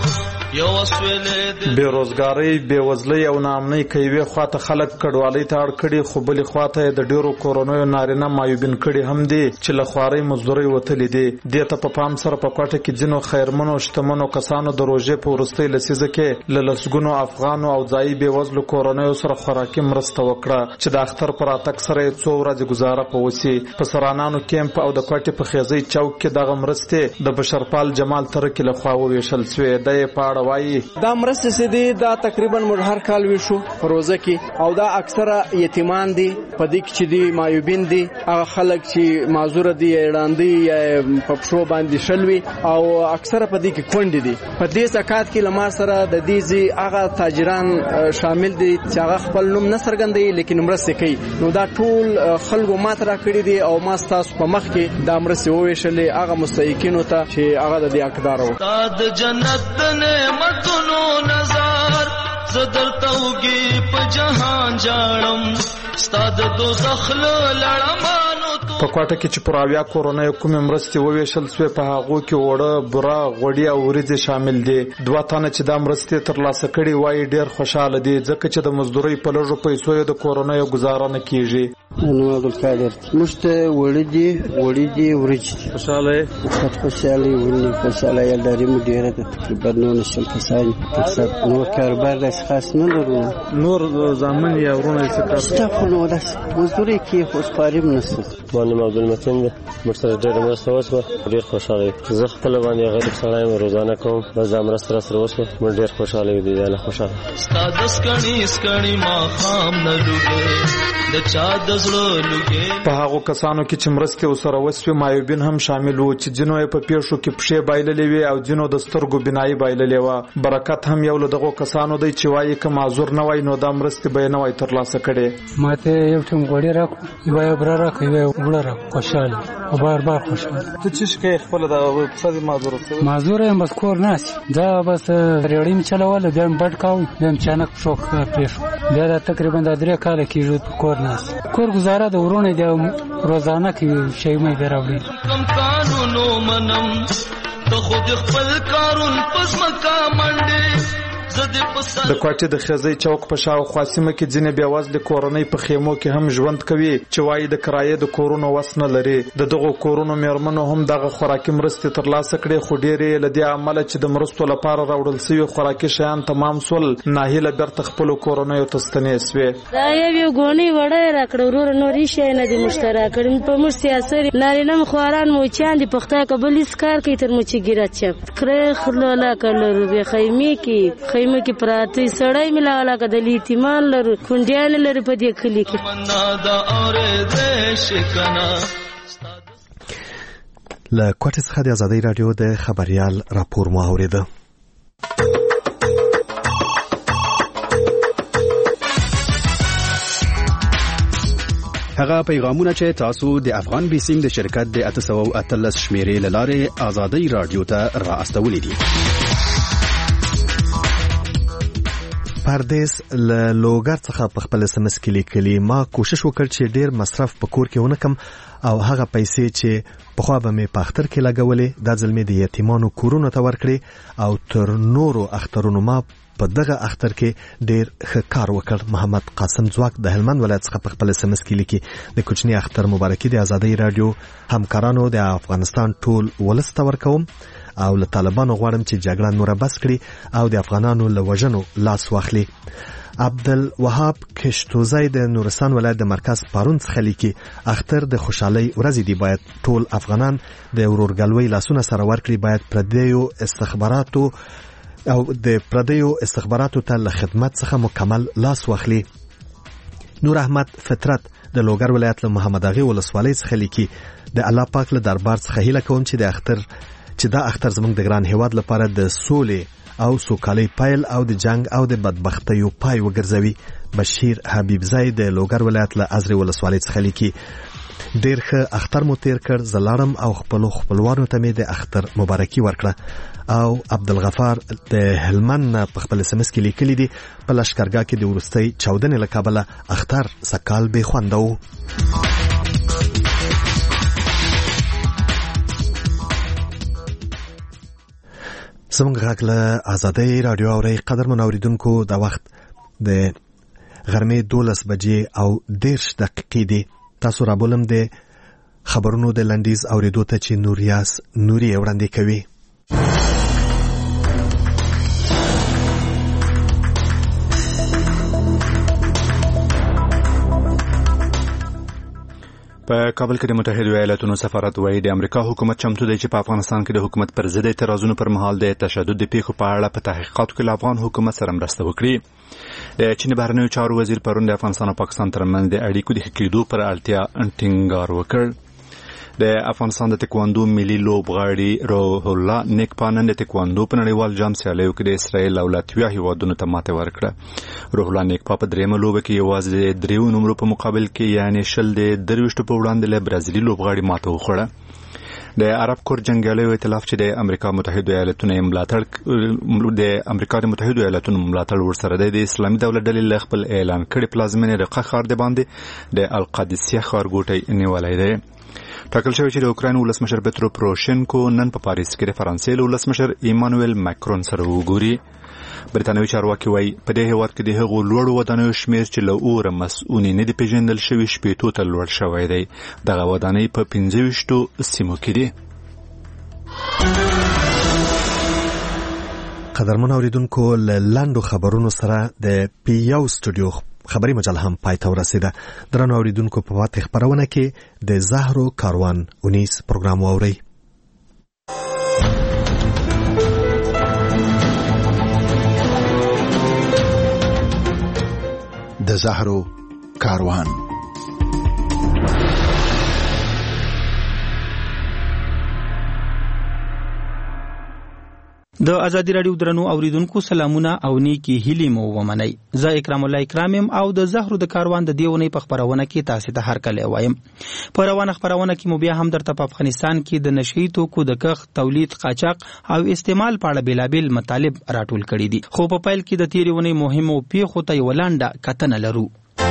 بیروزګاری بیوزلۍ او ناامنۍ کوي خواته خلک کډوالۍ ته اړ کړي خو بلې خواته د ډیرو کورونو نارینه معیوبین کړي هم دي چې له خوارۍ مزدورۍ وتلي دي. دې ته په پام سره په کوټه کې ځینو خیرمنو شتمنو کسانو د روژې په وروستۍ لسیزه کې له لسګونو افغانو او ځایي بیوزلو کورنیو سره خوراکي مرسته وکړه چې د اختر پر راتګ سره یې څو ورځې ګزاره په وسی. په سرانانو کیمپ او د کوټې په خیزۍ چوک کې دغه مرستې د بشرپال جمال ترکی لخوا وویشل سوې. د پاړه دا مرسته سي دي دا تقریبا موږ هر کال ویشو په روزه کې او دا اکثره یتیمان دي په دې کې چې دي معیوبین دي هغه خلک چې معذور دي اړاندي په پښو باندې شلوي او اکثره په دې کې کونډې دي. په دې زکات کې لمر سره د دې زی هغه تاجران شامل دي چې هغه خپل نوم نه څرګندوي لیکن مرسته کوي. نو دا ټول خلکو ماتره کړی دي او ما تاسو په مخ کې دا مرسته وویشلې هغه مستحقینو ته چې هغه د دې حقدار وو. د جنت متونو نظر زدر توګي په جهان جاړم ستاد دوزخ لړمانو په کوټه کې چې پراویا کورونې کومې مرستې وویشل سوې په هغو کې وړه بوره غوړي او وریځې شامل دي. دوه تنه چې دا مرستې ترلاسه کړي وایي ډېر خوشاله دي ځکه چې د مزدورۍ په لږو پیسو یې د کورنۍ ګزاره نه کیږي. نو عبدالقادر موږ ته وړي دي وریځې خوشاله ونی خوشاله یې لري مو ډېره د تقریبا 900 کسان نور کاروبار د خاص نه لرو نور ځامن یا ورونه څه استغفر الله مزدوري کې خو سپاریم نشته. باندې عبدالمتین مرسته ډېر مرسته وسوه ډېر خوشاله زه خپل باندې غریب سړی روزانه کوم بس دا مرسته سره وسوه مې ډېر خوشاله دي نه خوشاله ستا د سکڼي ما خام نه لوګې د چا د زړه لوګې. په هغو کسانو کې چې مرستې ورسره وسوې معیوبین هم شامل وو چې ځینو یې په پیښو کې پښې بایللې وې او ځینو د سترګو بینایي بایللې وه. برکت هم یو له دغو کسانو دی چې وایي که معذور نه وای نو دا مرستې به یې نه وای ترلاسه کړې. ماته یو ټیم غوړي راکړو یو بره راکړو یو وړه راکړو خوشاله او بار خوشاله. ته چې شکایت خپل د اقتصادي معذور یم بس کور ناس دا بس ریړیم چلول بیا بډ کاوه بیا چانک شوک پېښ بیا تقریبا 3 کال کېږي کور ناس کور گزاره د ورونه د روزانه کې شی مې دراوړي. کم قانونو منم ته خود خپل کارون پس مکا منډه د کوټې د خزۍ چوک په شاوخوا سیمه کې ځینې بېوزلې کورنۍ په خیمو کې هم ژوند کوي چې وایي د کرایې د کورونو وس نه لري. د دغو کورونو میرمنو هم دغه خوراکي مرستې ترلاسه کړې خو ډېرې له دې امله چې د مرستو لپاره راوړل سوي خوراکي شیان تمام سول ناهیله بیرته خپلو کورنیو ته ستنې سوې. دا یو ګونی وړی راکړه ورور نور شي نه دي مشترک کړم په مو سیاسي نارینه خواران مو چاند پخته کبل اسکار کوي تر مو چې ګیرات چپ کړه خلولا کړه به خیمه کې کې پراته سړی ملا علاقه د لیتیمان لرو کونډیان لري په دې کلی کې. له کوټې څخه د ازادۍ راډیو د خبریال راپور مو اورېده. هغه پیغامونه چې تاسو د افغان بیسیم د شرکت د 813 شمیرې لاره ازادۍ راډیو ته را استولې دي. پردیس له لوګر څخه په خپل SMS کې لیکلي ما کوشش وکړ چې ډیر مصرف په کور کې ونکم او هغه پیسې چې په خوا به مې په اختر کې لګولې دا ځل مې د یتیمانو کورونو ته ورکړې او تر نورو اخترونو ما په دغه اختر کې ډیر ښه کار وکړ. محمد قاسم ځواک د هلمند ولایت څخه په خپل SMS کې لیکي د کوچني اختر مبارکي د ازادۍ رادیو همکارانو د افغانستان ټول ولس ته ورکوم او له طالبانو غواړم چې جګړه نوره بس کړي او د افغانانو له وژنو لاس واخلي. عبدالوهاب کشتوزی د نورستان ولایت د مرکز پارون څخه لیکي اختر د خوشحالۍ ورځې دی باید ټول افغانان د ورورګلوۍ لاسونه سره ورکړي باید پردیو استخباراتو ته له خدمت څخه مکمل لاس واخلي. نور احمد فطرت د لوګر ولایت له محمد اغه ولسوالۍ څخه لیکي د الله پاک له دربار څخه هیله کوم چې دا اختر زموږ د ګران هیواد لپاره د سولې او سوکالۍ پایل او د جنگ او د بدبختیو پای وګرځوي. بشیر حبیب زئی د لوګر ولایت له ازری ولسوالۍ څخه لیکي ډیر ښه اختر مو تیر کړ، زلاړم او خپلوانو ته مې د اختر مبارکي ورکړه. او عبدالغفار د هلمند په خپل SMS کې لیکلي دي په لشکرګاه کې د ورستۍ چاودنې له کبله اختر سکال به خوند و. زموږ غږ له آزادۍ رادیو اورئ. قدرمن اوریدونکو د وخت د غرمې 12 بجې او 10 دقیقې دي. تاسو را بولم د خبرونو د لنډیز اوریدو ته چې نوریاس نوري وړاندې کوي. په کابل کې د متحده ایالاتونو سفارت وایي د امریکا حکومت چمتو دی چې په افغانستان کې د حکومت پر ضد اعتراضونو پر مهال د تشدد د پیښو په اړه په تحقیقاتو کې له افغان حکومت سره مرسته وکړي. د چین بهرنیو چارو وزیر پرون د افغانستان او پاکستان ترمنځ د اړیکو د ښه کېدو پر اړتیا ټینګار وکړ. د افغانستان د تکواندو ملي لوبغاړي روح الله نیکپانن د تکواندو په نړیوال جام سیالیو کې د اسرائیل او لاتویا هیوادونو ته ماته ورکړه. روح الله نیکپا په درېمه لوبه کې یوازې د 3 نمرو په مقابل کې یعنی 20 په وړاندې له برازیلي لوبغاړي ماته وخوړه. د عرب کور جنگیالیو ائتلاف چې د امریکا متحده ایالاتونو ملاتړ ورسره د اسلامي دولت ډلې له خپل اعلان کړي پلازمینې رقه ښار د باندې د القادسیه ښارګوټی نیولای دی. ټاکل شوی چې د اوکراین ولسمشر پترو پروشینکو نن په پاریس کې د فرانسې له ولسمشر ایمانوئل ماکرون سره وګوري. بریتانوي چارواکي وایي په دې هیواد کې د هغو لوړو ودانیو شمیر چې له اوره مسؤوني نه دي پیژندل شوي 80 ته لوړ شوی دی. دغه ودانۍ په 25 سیمو کې دي. قدرمن اوریدونکو له لاندو خبرونو سره د پیو سټوډیو خبري مجله هم پای ته ورسیده. درنو اوریدونکو په وخت خبرونه کې د زهرو کاروان 19 پروګرام واوري. د زهرو کاروان. د ازادي رادیو درنو اوریدونکو سلامونه او نیکی هیلې مو ومنئ. زه اکرام الله اکرامم او د زهرو د کاروان د دیونې په خبرونه کې تاسو ته هر کله وایم. په روانه خبرونه کې مو بیا هم درته په افغانستان کې د نشئی توکو د کښت، تولید، قاچاق او استعمال په اړه بیلابل مطالب راټول کړي دي. خو په پیل کې د تیرونې مهمو پیښو ته ولانډه کتنه لرو.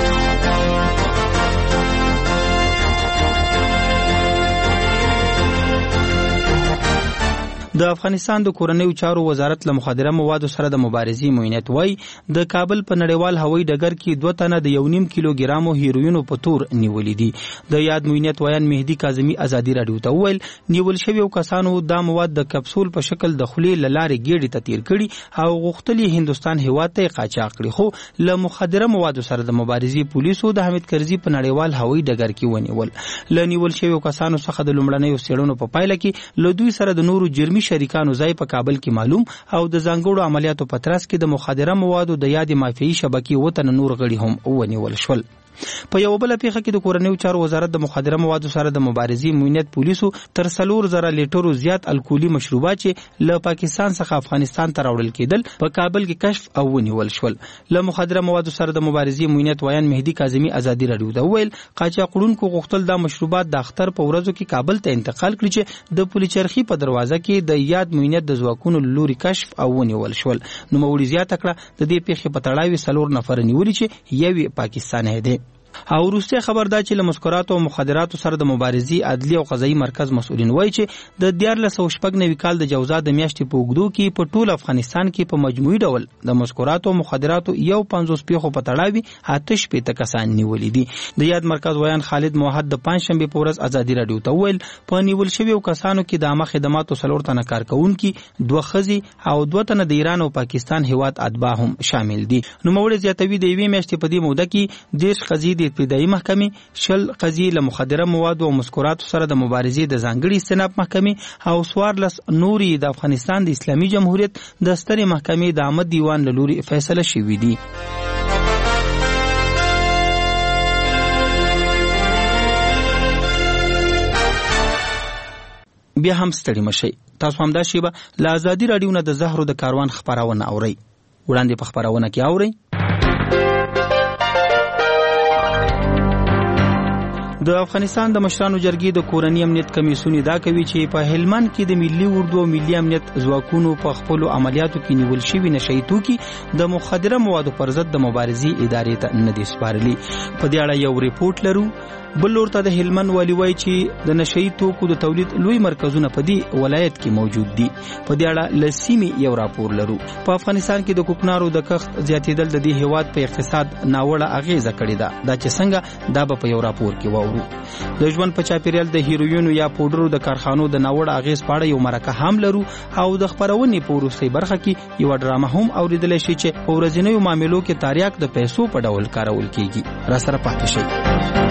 د افغانستان د کورنیو چارو وزارت له مخدره موادو سره د مبارزې معاینت وای د کابل په نړیوال هوایي ډګر کې 2 تنه د 1.5 کیلوګرامو هیروینو په تور نیولې دي. د یاد معاینت وایان مهدی کاظمی ازادي رادیو ته ویل نیول شوی کسانو د مواد د کپسول په شکل د خولې لارې ګېډې ته تیر کړي او غوښتلې هندستان هیواد ته قاچاق کړي. خو له مخدره موادو سره د مبارزې پولیسو د حمید کرزي په نړیوال هوایي ډګر کې ونیول. ل نیول شوی کسانو څخه د لومړنیو سیړونو په پایله کې له دوی سره د نورو جرمي شریکانو ځای په کابل کې معلوم او د ځانګړو عملیاتو په ترڅ کې د مخدره موادو د یاد مافیایي شبکې وطن نور غړي هم ونیول شول. په یو بل پیښه کې د کورنیو چارو وزارت د مخدره موادو سره د مبارزې معاینت پولیسو تر 4,000 لیټرو زیات الکولي مشروبات چې له پاکستان څخه افغانستان ته راوړل کېدل په کابل کې کشف او ونیول شول. له مخدره موادو سره د مبارزې معاینت وایان مهدی کاظمی ازادي رادیو ته ویل قاچاقونکو غوښتل دا مشروبات د اختر په ورځو کې کابل ته انتقال کړي چې د پولیچرخي په دروازه کې د یاد معاینت د ځواکونو لوري کشف او ونیول شول. نو موري زیاته کړه د دې پیښې په تړاو 4 نفر نیولي چې یو پاکستان دی. او روسي خبر دا چې له مسکراتو او مخدراتو سره د مبارزې عدلي او قضایي مرکز مسؤلین وایي چې د 1490 کال د جوزا د میاشتې په اوږدو کې په ټول افغانستان کې په مجموعي ډول د مسکراتو او مخدراتو 50 پیښو په تړاو 8 کسان نیولي دي. د یاد مرکز ویان خالد موحد د پنځشنبه په ورځ ازادي رادیو ته ویل په نیول شویو کسانو کې د عامه خدماتو 4 تنه کارکونکي 2 ښځې او 2 تنه د ایران او پاکستان هیواد اتباع هم شامل دي. نو موري زیاتوي د یوې میاشتې په دې موده کې 10 ښځې د ابتدایي محکمې 10 قضیې له مخدره موادو او مسکراتو سره د مبارزې د ځانګړي استئناف محکمې او 14 نوري د افغانستان د اسلامي جمهوریت د سترې محکمې د عامه دیوان له لوري فیصله شوې دي. بیا هم ستړي مشئ. تاسو هم دا شیبه له ازادي راډیو نه د زهرو د کاروان خبرونه اورئ. وړاندې په خبرونه کې اورئ. د افغانستان د مشرانو جرګې د کورنی امنیت کمیسیون دا کوي چې په هلمند کې د ملي اردو او ملي امنیت ځواکونو په خپل عملیاتو کې نیول شوی نشئی توکي د مخدره موادو پر ضد د مبارزې ادارې ته نه دي سپارلي. په دې اړه یو ریپورت لرو. بل ورته د هلمند والی وایي چې د نشئی توکو د تولید لوی مرکزونه په دې ولایت کې موجود دي. په دې اړه لسیمې یو راپور لرو. په افغانستان کې د کوکنارو د کښت زیاتېدل د دې هیواد په اقتصاد ناوړه اغیزه کړې ده. دا چې څنګه دا په یو راپور کې واورو. د ژوند په چاپیریال د هیروینو یا پودرو د کارخانو د ناوړه اغیز په اړه یو مرکه هم لرو او د خبرونې په وروستۍ برخه کې یو ډرامه هم اوریدل شي چې په ورځنیو معاملو کې تاریخ د پیسو په ډول کارول کیږي. را سره پاتې شئ.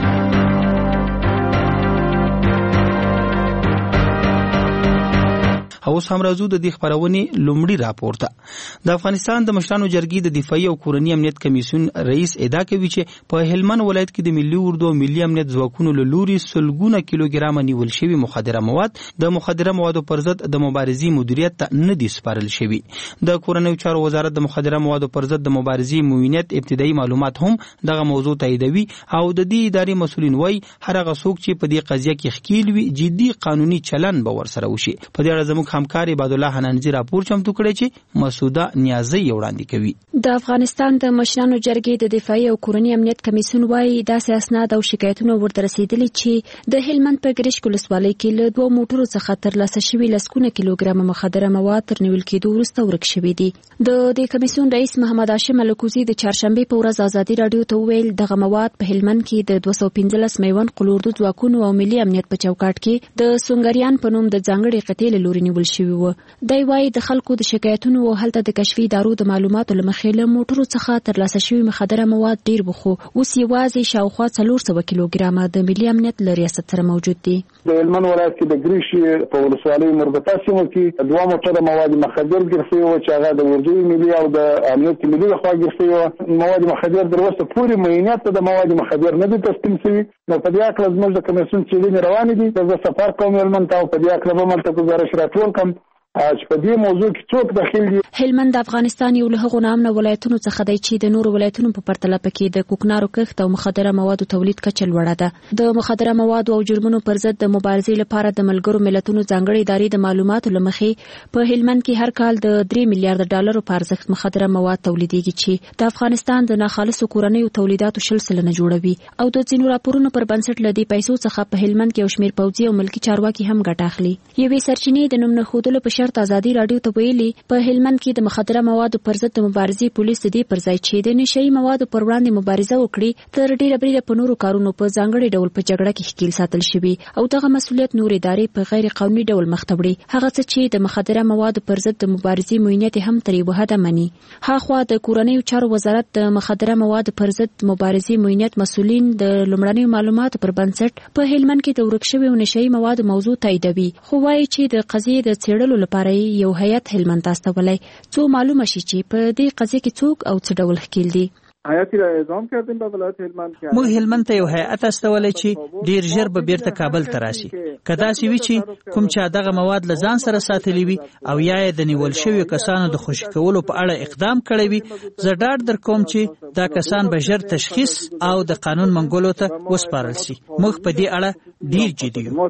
اوس هم راځو د دې خبرونې لومړی راپور ته. د افغانستان د مشرانو جرګې د دفاعي او کورنی امنیت کمیسیون رئیس ادعا کوي چې په هلمند ولایت کې د ملي اردو او ملي امنیت ځواکونو له لوري سلګونه کیلوګرام نیول شوی مخدره مواد د مخدره موادو پر ضد د مبارزې مدیریت ته نه دي سپارل شوی. د کورنیو چارو وزارت د مخدره موادو پر ضد د مبارزې موینت ابتدایي معلومات هم دغه موضوع تاییدوي او د دې ادارې مسؤلین وایي هر هغه څوک چې په دې قضیه کې ښکیل وي جدي قانوني چلن به ورسره وشي. په دې اړه زموږ همکار عباد الله حنانزی راپور چمتو کړی چې مسوده نیازی وړاندې کوي. د افغانستان د مشرانو جرګې د دفاعي او کورنی امنیت کمیسیون وايي داسې اسناد او شکایتونه ورته رسیدلي چې د هلمند په ګریش ولسوالۍ کې له 2 موټرو څخه ترلاسه شوي لسګونه کیلوګرام مخدره مواد تر نیول کېدو وروسته ورک شوي دي. د دې کمیسیون رئیس محمد هاشم الکوزي د چهارشنبه په ورځ ازادي راډیو ته ویل دغه مواد په هلمند کې د 215 میوند قلوردو ځواکونو او ملي امنیت په چوکاټ کې د سونګریان په نوم د ځانګړي قطعې له لوري نیول شوي و. دی وايي د خلکو د شکایتونو او هلته د کشفي ادارو د معلوماتو له مخې له موټرو څخه ترلاسه شوي مخدره مواد ډیر وخو اوس یوازې شاوخوا 400 کیلوګرامه د ملي امنیت له ریاست سره موجود دي. د هلمند ولایت کې د ګریش په ولسوالۍ مربوطه سیمه کې 2 موټره مواد مخدر ګرځي او چې هغه د اردو ملي او د امنیت ملي لخوا ګرځي مواد مخدر در وسته پوری معاینات د مواد مخدر نه دي تسلیم شوي. نو په دې اړه زموږ د کمیسیون څېړنې روانې دي. د سفر کوم هلمند ته په دې اړه به ملته گزارش راټول کوم چې په دې موضوع کې څوک داخل دي. هلمند د افغانستان یو له هغو نامنه ولایتونو څخه دی چې د نورو ولایتونو په پرتله پکې د کوکنارو کښت او مخدره موادو تولید کچه لوړه ده. د مخدره موادو او جرمونو پر ضد د مبارزې لپاره د ملګرو ملتونو ځانګړې ادارې د معلوماتو له مخې په هلمند کې هر کال د 3 میلیارډ ډالرو په ارزښت مخدره مواد تولیدېږي چې د افغانستان د ناخالصو کورنیو تولیداتو 10% جوړوي او د ځینو راپورونو پر بنسټ له دې پیسو څخه په هلمند کې یو شمېر پوځي او ملکي چارواکي هم ګټه اخلي. یوې سرچینې د نوم نه ښودلو په شرط ازادي راډیو ته ویلي په هلمند کې د مخدره موادو پر ضد د مبارزې پولیس د دې پر ځای چې د نشئی موادو پر وړاندې مبارزه وکړي تر ډیره بریده په نورو کارونو په ځانګړي ډول په جګړه کې ښکیل ساتل شوي او دغه مسؤلیت نور ادارې په غیر قانوني ډول مخته وړي. هغه څه چې د مخدره موادو پر ضد د مبارزې موینت هم تر یوه حده مني. هاخوا د کورنیو چارو وزارت د مخدره موادو پر ضد مبارزې موینت مسؤلین د لومړنیو معلوماتو پر بنسټ په هلمند کې د ورک شویو نشئی موادو موضوع تاییدوي خو وایي چې د قضیې د څېړلو لپاره یو هیئت هلمند ته استولی څو معلومه شي چې په دې قضیه کې څوک او څه ډول ښکیل دي. حیاتی را اعزام کردیم به ولایت هلمند که موږ هلمند ته یو هیئت استولی چې ډیر ژر به بیرته کابل ته راشي. که داسې وي چې کوم چا دغه مواد له ځان سره ساتلی وي او یا یې د نیول شویو کسانو د خوشي کولو په اړه اقدام کړی وي زه ډاډ در کوم چې دا کسان به ژر تشخیص او د قانون منګولو ته وسپارل شي. موږ په دې اړه ډیر جدي یو.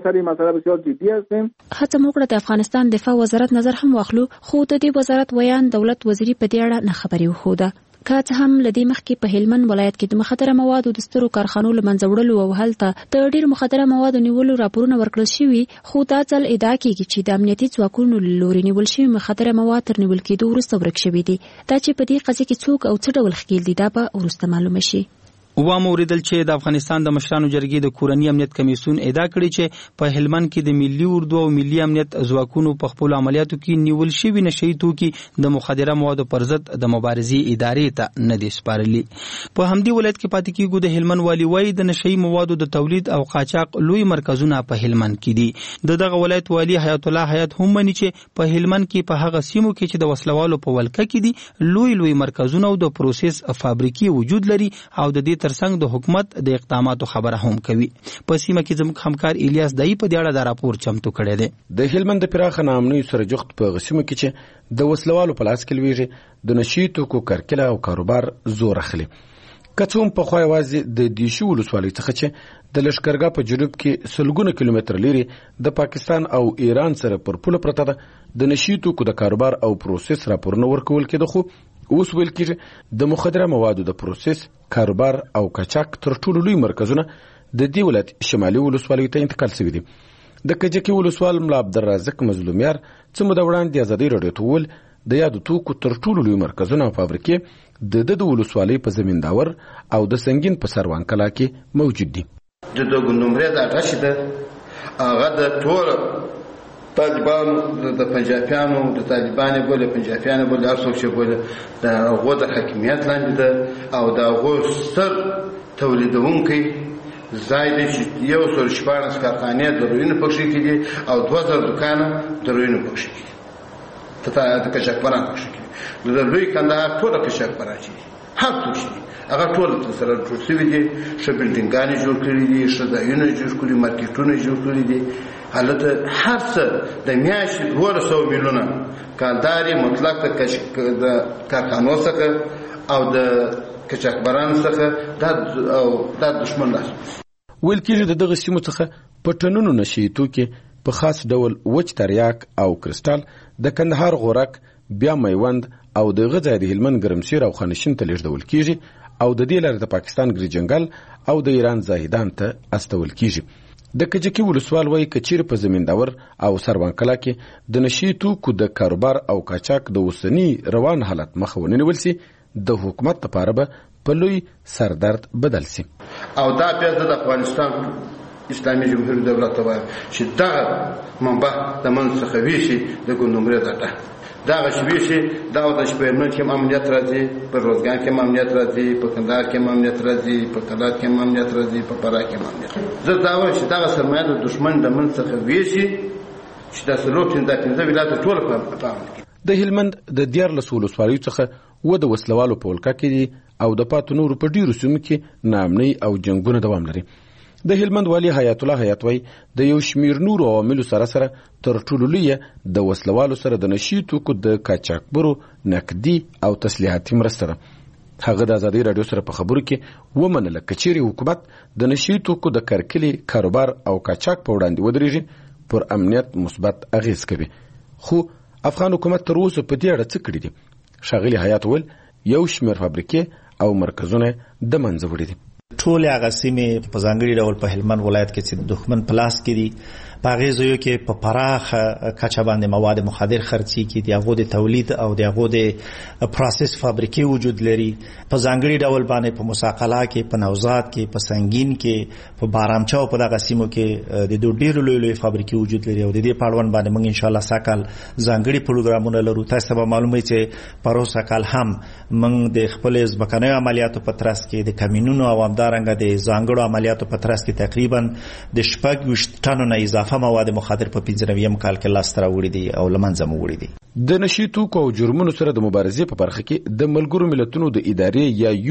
هڅه موږ د افغانستان دفاع وزارت نظر هم واخلو خو د دې وزارت ویان دولت وزیري په دې اړه نه خبري وخوده. که څه هم لدې مخکې په هلمند ولایت کې د مخدره موادو د سترو کارخانو له منځه وړلو او هلته د ډېر مخدره موادو نیولو راپورونه ورکړل شوي خو دا ځل ادعا کېږي چې د امنیتي ځواکونو له لوري نیول شوي مخدره مواد تر نیول کېدو وروسته ورک شوي دي. دا چې په دې قضیه کې څوک او څه ډول ښکیل دي دا به وروسته معلومه شي. واوریدل چې د افغانستان د مشرانو جرګې د کورنی امنیت کمیسیون ادعا کړې چې په هلمند کې د ملي اردو او ملي امنیت ځواکونو په خپل عملیاتو کې نیول شوي نشئی توکي د مخدره موادو پر ضد د مبارزې ادارې ته نه دي سپارلي. په همدې ولایت کې پاتې کېږو. د هلمند والي وایي د نشئی موادو د تولید او قاچاق لوی مرکزونه په هلمند کې دي. دغه ولایت والي حیات الله حیات هم مني چې په هلمند کې په هغه سیمو کې چې د وسلوالو په ولکه کې دي لوی مرکزونه او د پروسس فابریکې وجود لري او د دې ترڅنګ د حکومت د اقداماتو خبره هم کوي. په سیمه کې زموږ همکار الیاس دای په دې اړه د راپور چمتو کړی دی. د هلمند د پراخه نامنوي سره جوخت په غسیمو کې چې د وسلوالو په لاس کې لویږي د نشي توکو کرکله او کاروبار زور اخلي. کڅوم په خو یوازې د دیشي ولسوالۍ څخه چې د لشکرګاه په جنوب کې سلګونه کیلومتر لري د پاکستان او ایران سره پر پوله پرته ده د نشي توکو د کاروبار او پروسس راپورونه ورکول کېده، خو اوس ویل کېږي د مخدره موادو د پروسس، کاروبار او قاچاق تر ټولو لوی مرکزونه د دې ولایت شمالي ولسوالیو ته انتقال شوي دي. د کجکي ولسوال ملا عبدالرازق مظلومیار څه موده وړاندې ازادۍ راډیو ته وویل د یادو توکو تر ټولو لوی مرکزونه او فابریکې د ولسوالۍ په زمینداور او د سنگین په سروان کلا کې موجود دي. د ګندمرې د اټاش ده هغه د ټول طالبانو د پنجابیانو د طالبانو بوله پنجابیانو بوله هر څوک چې بوله د هغو د حاکمیت لاندې ده او د هغو ستر تولیدونکي ځای دی چې 114 کارخانې د روینو پکښې کې دي او 2000 دکانه د روینو پکښې کې دي. د کشاکبران پکښې کې دي د لوی کندهار ټوله کشاکبران چې هر څوک چې هغه ټول سره جوړ شوي دي، ښه بلډینګانې جوړ کړي دي، ښه ځایونه جوړ کړي، مارکیټونه جوړ کړي دي. هلته هر څه د میاشتې 200 میلیونه کالداري مطلق د کارخانو څخه او د کچاکبران څخه دا دشمن لاس ویل کېږي د دغه سیمو څخه په ټنونو نشي توکي په خاص ډول وچ تریاک او کرسټال د کندهار غورک بیا میوند او د غزا د هلمند ګرمسیر او خانشین ته لیږدول کېږي او د دې لارې د پاکستان ګریجنګل او د ایران زاهدان ته استول کېږي. د کجکي ولسوال وایي کچیر په زمینداور او سروان کلا کې د نشي توکو د کاروبار او قاچاق د اوسنی روان حالت مخه ونیول سي د حکومت لپاره به په لوی سردرد بدل سي. او دا بیا د افغانستان اسلامي جمهوریت دولت ته وایي چې دغه منبع د منځ څخه ویشي د ګندمرې ډاټا دغه شویشي دا د شپېرمن کې امنیت راځي، په روزګان کې امنیت راځي، په کندهار کې امنیت راځي، په کلات کې امنیت راځي، په فراه کې امنیت. زه دا وایم چې دغه سرمایه د دشمن د منځ څخه ویشي چې د سلوک د 15 ولایت ټول په پام د هلمند د 14 ولسوالیو څخه د وسلوالو په ولکه کې دي او د پاتو نورو په ډیرو سیمو کې ناامنۍ او جنگونه دوام لري. د هلمند والی حیات الله حیاتوي د یو شمیر نورو عواملو سره تر ټولو لوی د وسلوالو سره د نشي توکو د قاچاقبرو نقدي او تسلیحاتي مرسته ده. هغه د ازادۍ راډیو سره په خبرو کې ومنله که چیرې حکومت د نشي توکو د کرکلې کاروبار او قاچاق په وړاندې ودرېږي پر امنیت مثبت اغیز کوي. خو افغان حکومت تر اوسه په دې اړه څه کړي دي؟ ښاغلي حیات ویل یو شمیر فابریکې او مرکزونه د منځه وړي دي. ټول هغه سیمې په ځانګړي ډول په هلمند ولایت کې چې دښمن په لاس کې دي په هغې ځایو کې په پراخه کچه باندې مواد مخدر خرڅي کې د هغو د تولید او د هغو د پروسس فابریکې وجود لري. په ځانګړي ډول باندې په مساقله کې، په نوزاد کې، په سنگین کې، په بارامچا او په دغه سیمو کې د دوه ډېرو لوی فابریکې وجود لري او د دې په اړوند باندې موږ انشاءالله ساکال ځانګړي پروګرامونه لرو. تاسو به معلومه چې پروسه کال هم موږ د خپل ځمکنیو عملیاتو په ترڅ کې د کمینونو او همدارنګه د ځانګړو عملیاتو په ترڅ کې تقریبا د 26 ټنو نه اضافه مواد مخدر په 15 کال کې لاسته راوړي دي او له منځه مو وړي دي. د نشي توکو او جرمونو سره د مبارزې په برخه کې د ملګرو ملتونو د ادارې یا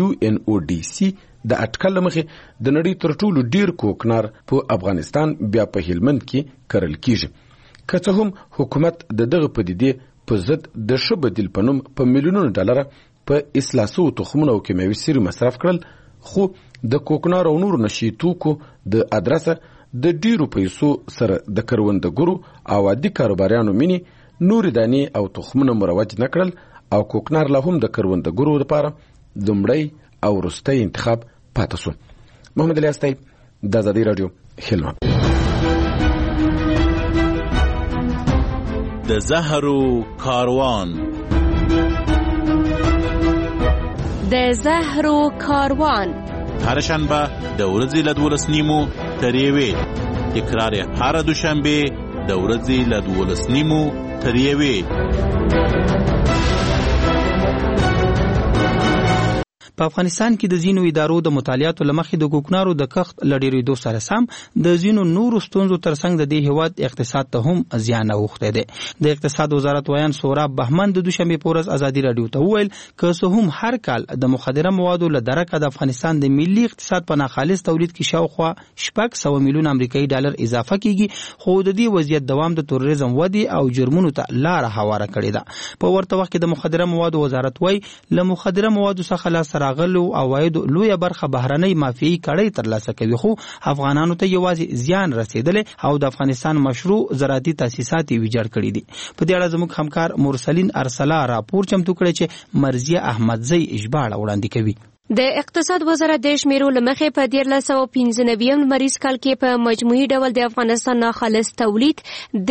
UNODC د اټکل مخې د نړۍ تر ټولو ډیر کوکنار په افغانستان بیا په هلمند کې کرل کیږي. که څه هم حکومت د دغه پدیدې په ضد د ښه بدیل په نوم په میلیونونو ډالر په اصلاح شوو تخمونو او کیمیاوي سرې مصرف کړل، خو د کوکنار او نورو نشي توکو د ادرسه د ډیرو پیسو سره د کروندګرو او عادي کاروباریانو مینی نورې دانې او تخمونه مروج نه کړل او کوکنار لا هم د کروندګرو لپاره لومړی او وروستی انتخاب پاتې شو. محمد الیاس طیب، د ازادۍ راډیو، هلمند. د زهرو کاروان، د زهرو کاروان هر شنبه د ورځې له 12 تر 1 تکرار هر دوشنبه د ورځې له 12 تر 1. په افغانستان کې د ځینو ادارو د مطالعاتو لمخې د کوکنارو د کښت لډیریدو سره سم د ځینو نورو ستونزو ترڅنګ د دې هیواد اقتصاد ته هم زیان اوښتی دی. د اقتصاد وزارت ویان سوراب بهمن د دوشنبه په ورځ ازادي رادیو ته وویل که څه هم هر کال د مخدره موادو له درکه د افغانستان د ملي اقتصاد په ناخالص تولید کې شاوخوا 600 میلیون امریکایي ډالر اضافه کیږي، خو د دې وضعیت دوام د تروریزم ودی او جرمونو ته لار هواره کړې ده. په ورته وخت کې د مخدره موادو وزارت وایي له مخدره موادو څخه لاسته راغلو عوایدو لویه برخه بهرنۍ مافیایي کړۍ ترلاسه کوي، خو افغانانو ته یوازې زیان رسیدلی او د افغانستان مشروع زراعتي تاسیسات ویجاړ کړي دي. په دې اړه زموږ همکار مرسلین ارسلا راپور چمتو کړی چې مرضیه احمدزی ژباړه وړاندې کوي. د اقتصاد وزارت د شمیرو لمخې په 1395 لمریز کال کې په مجموعي ډول د افغانستان ناخالص تولید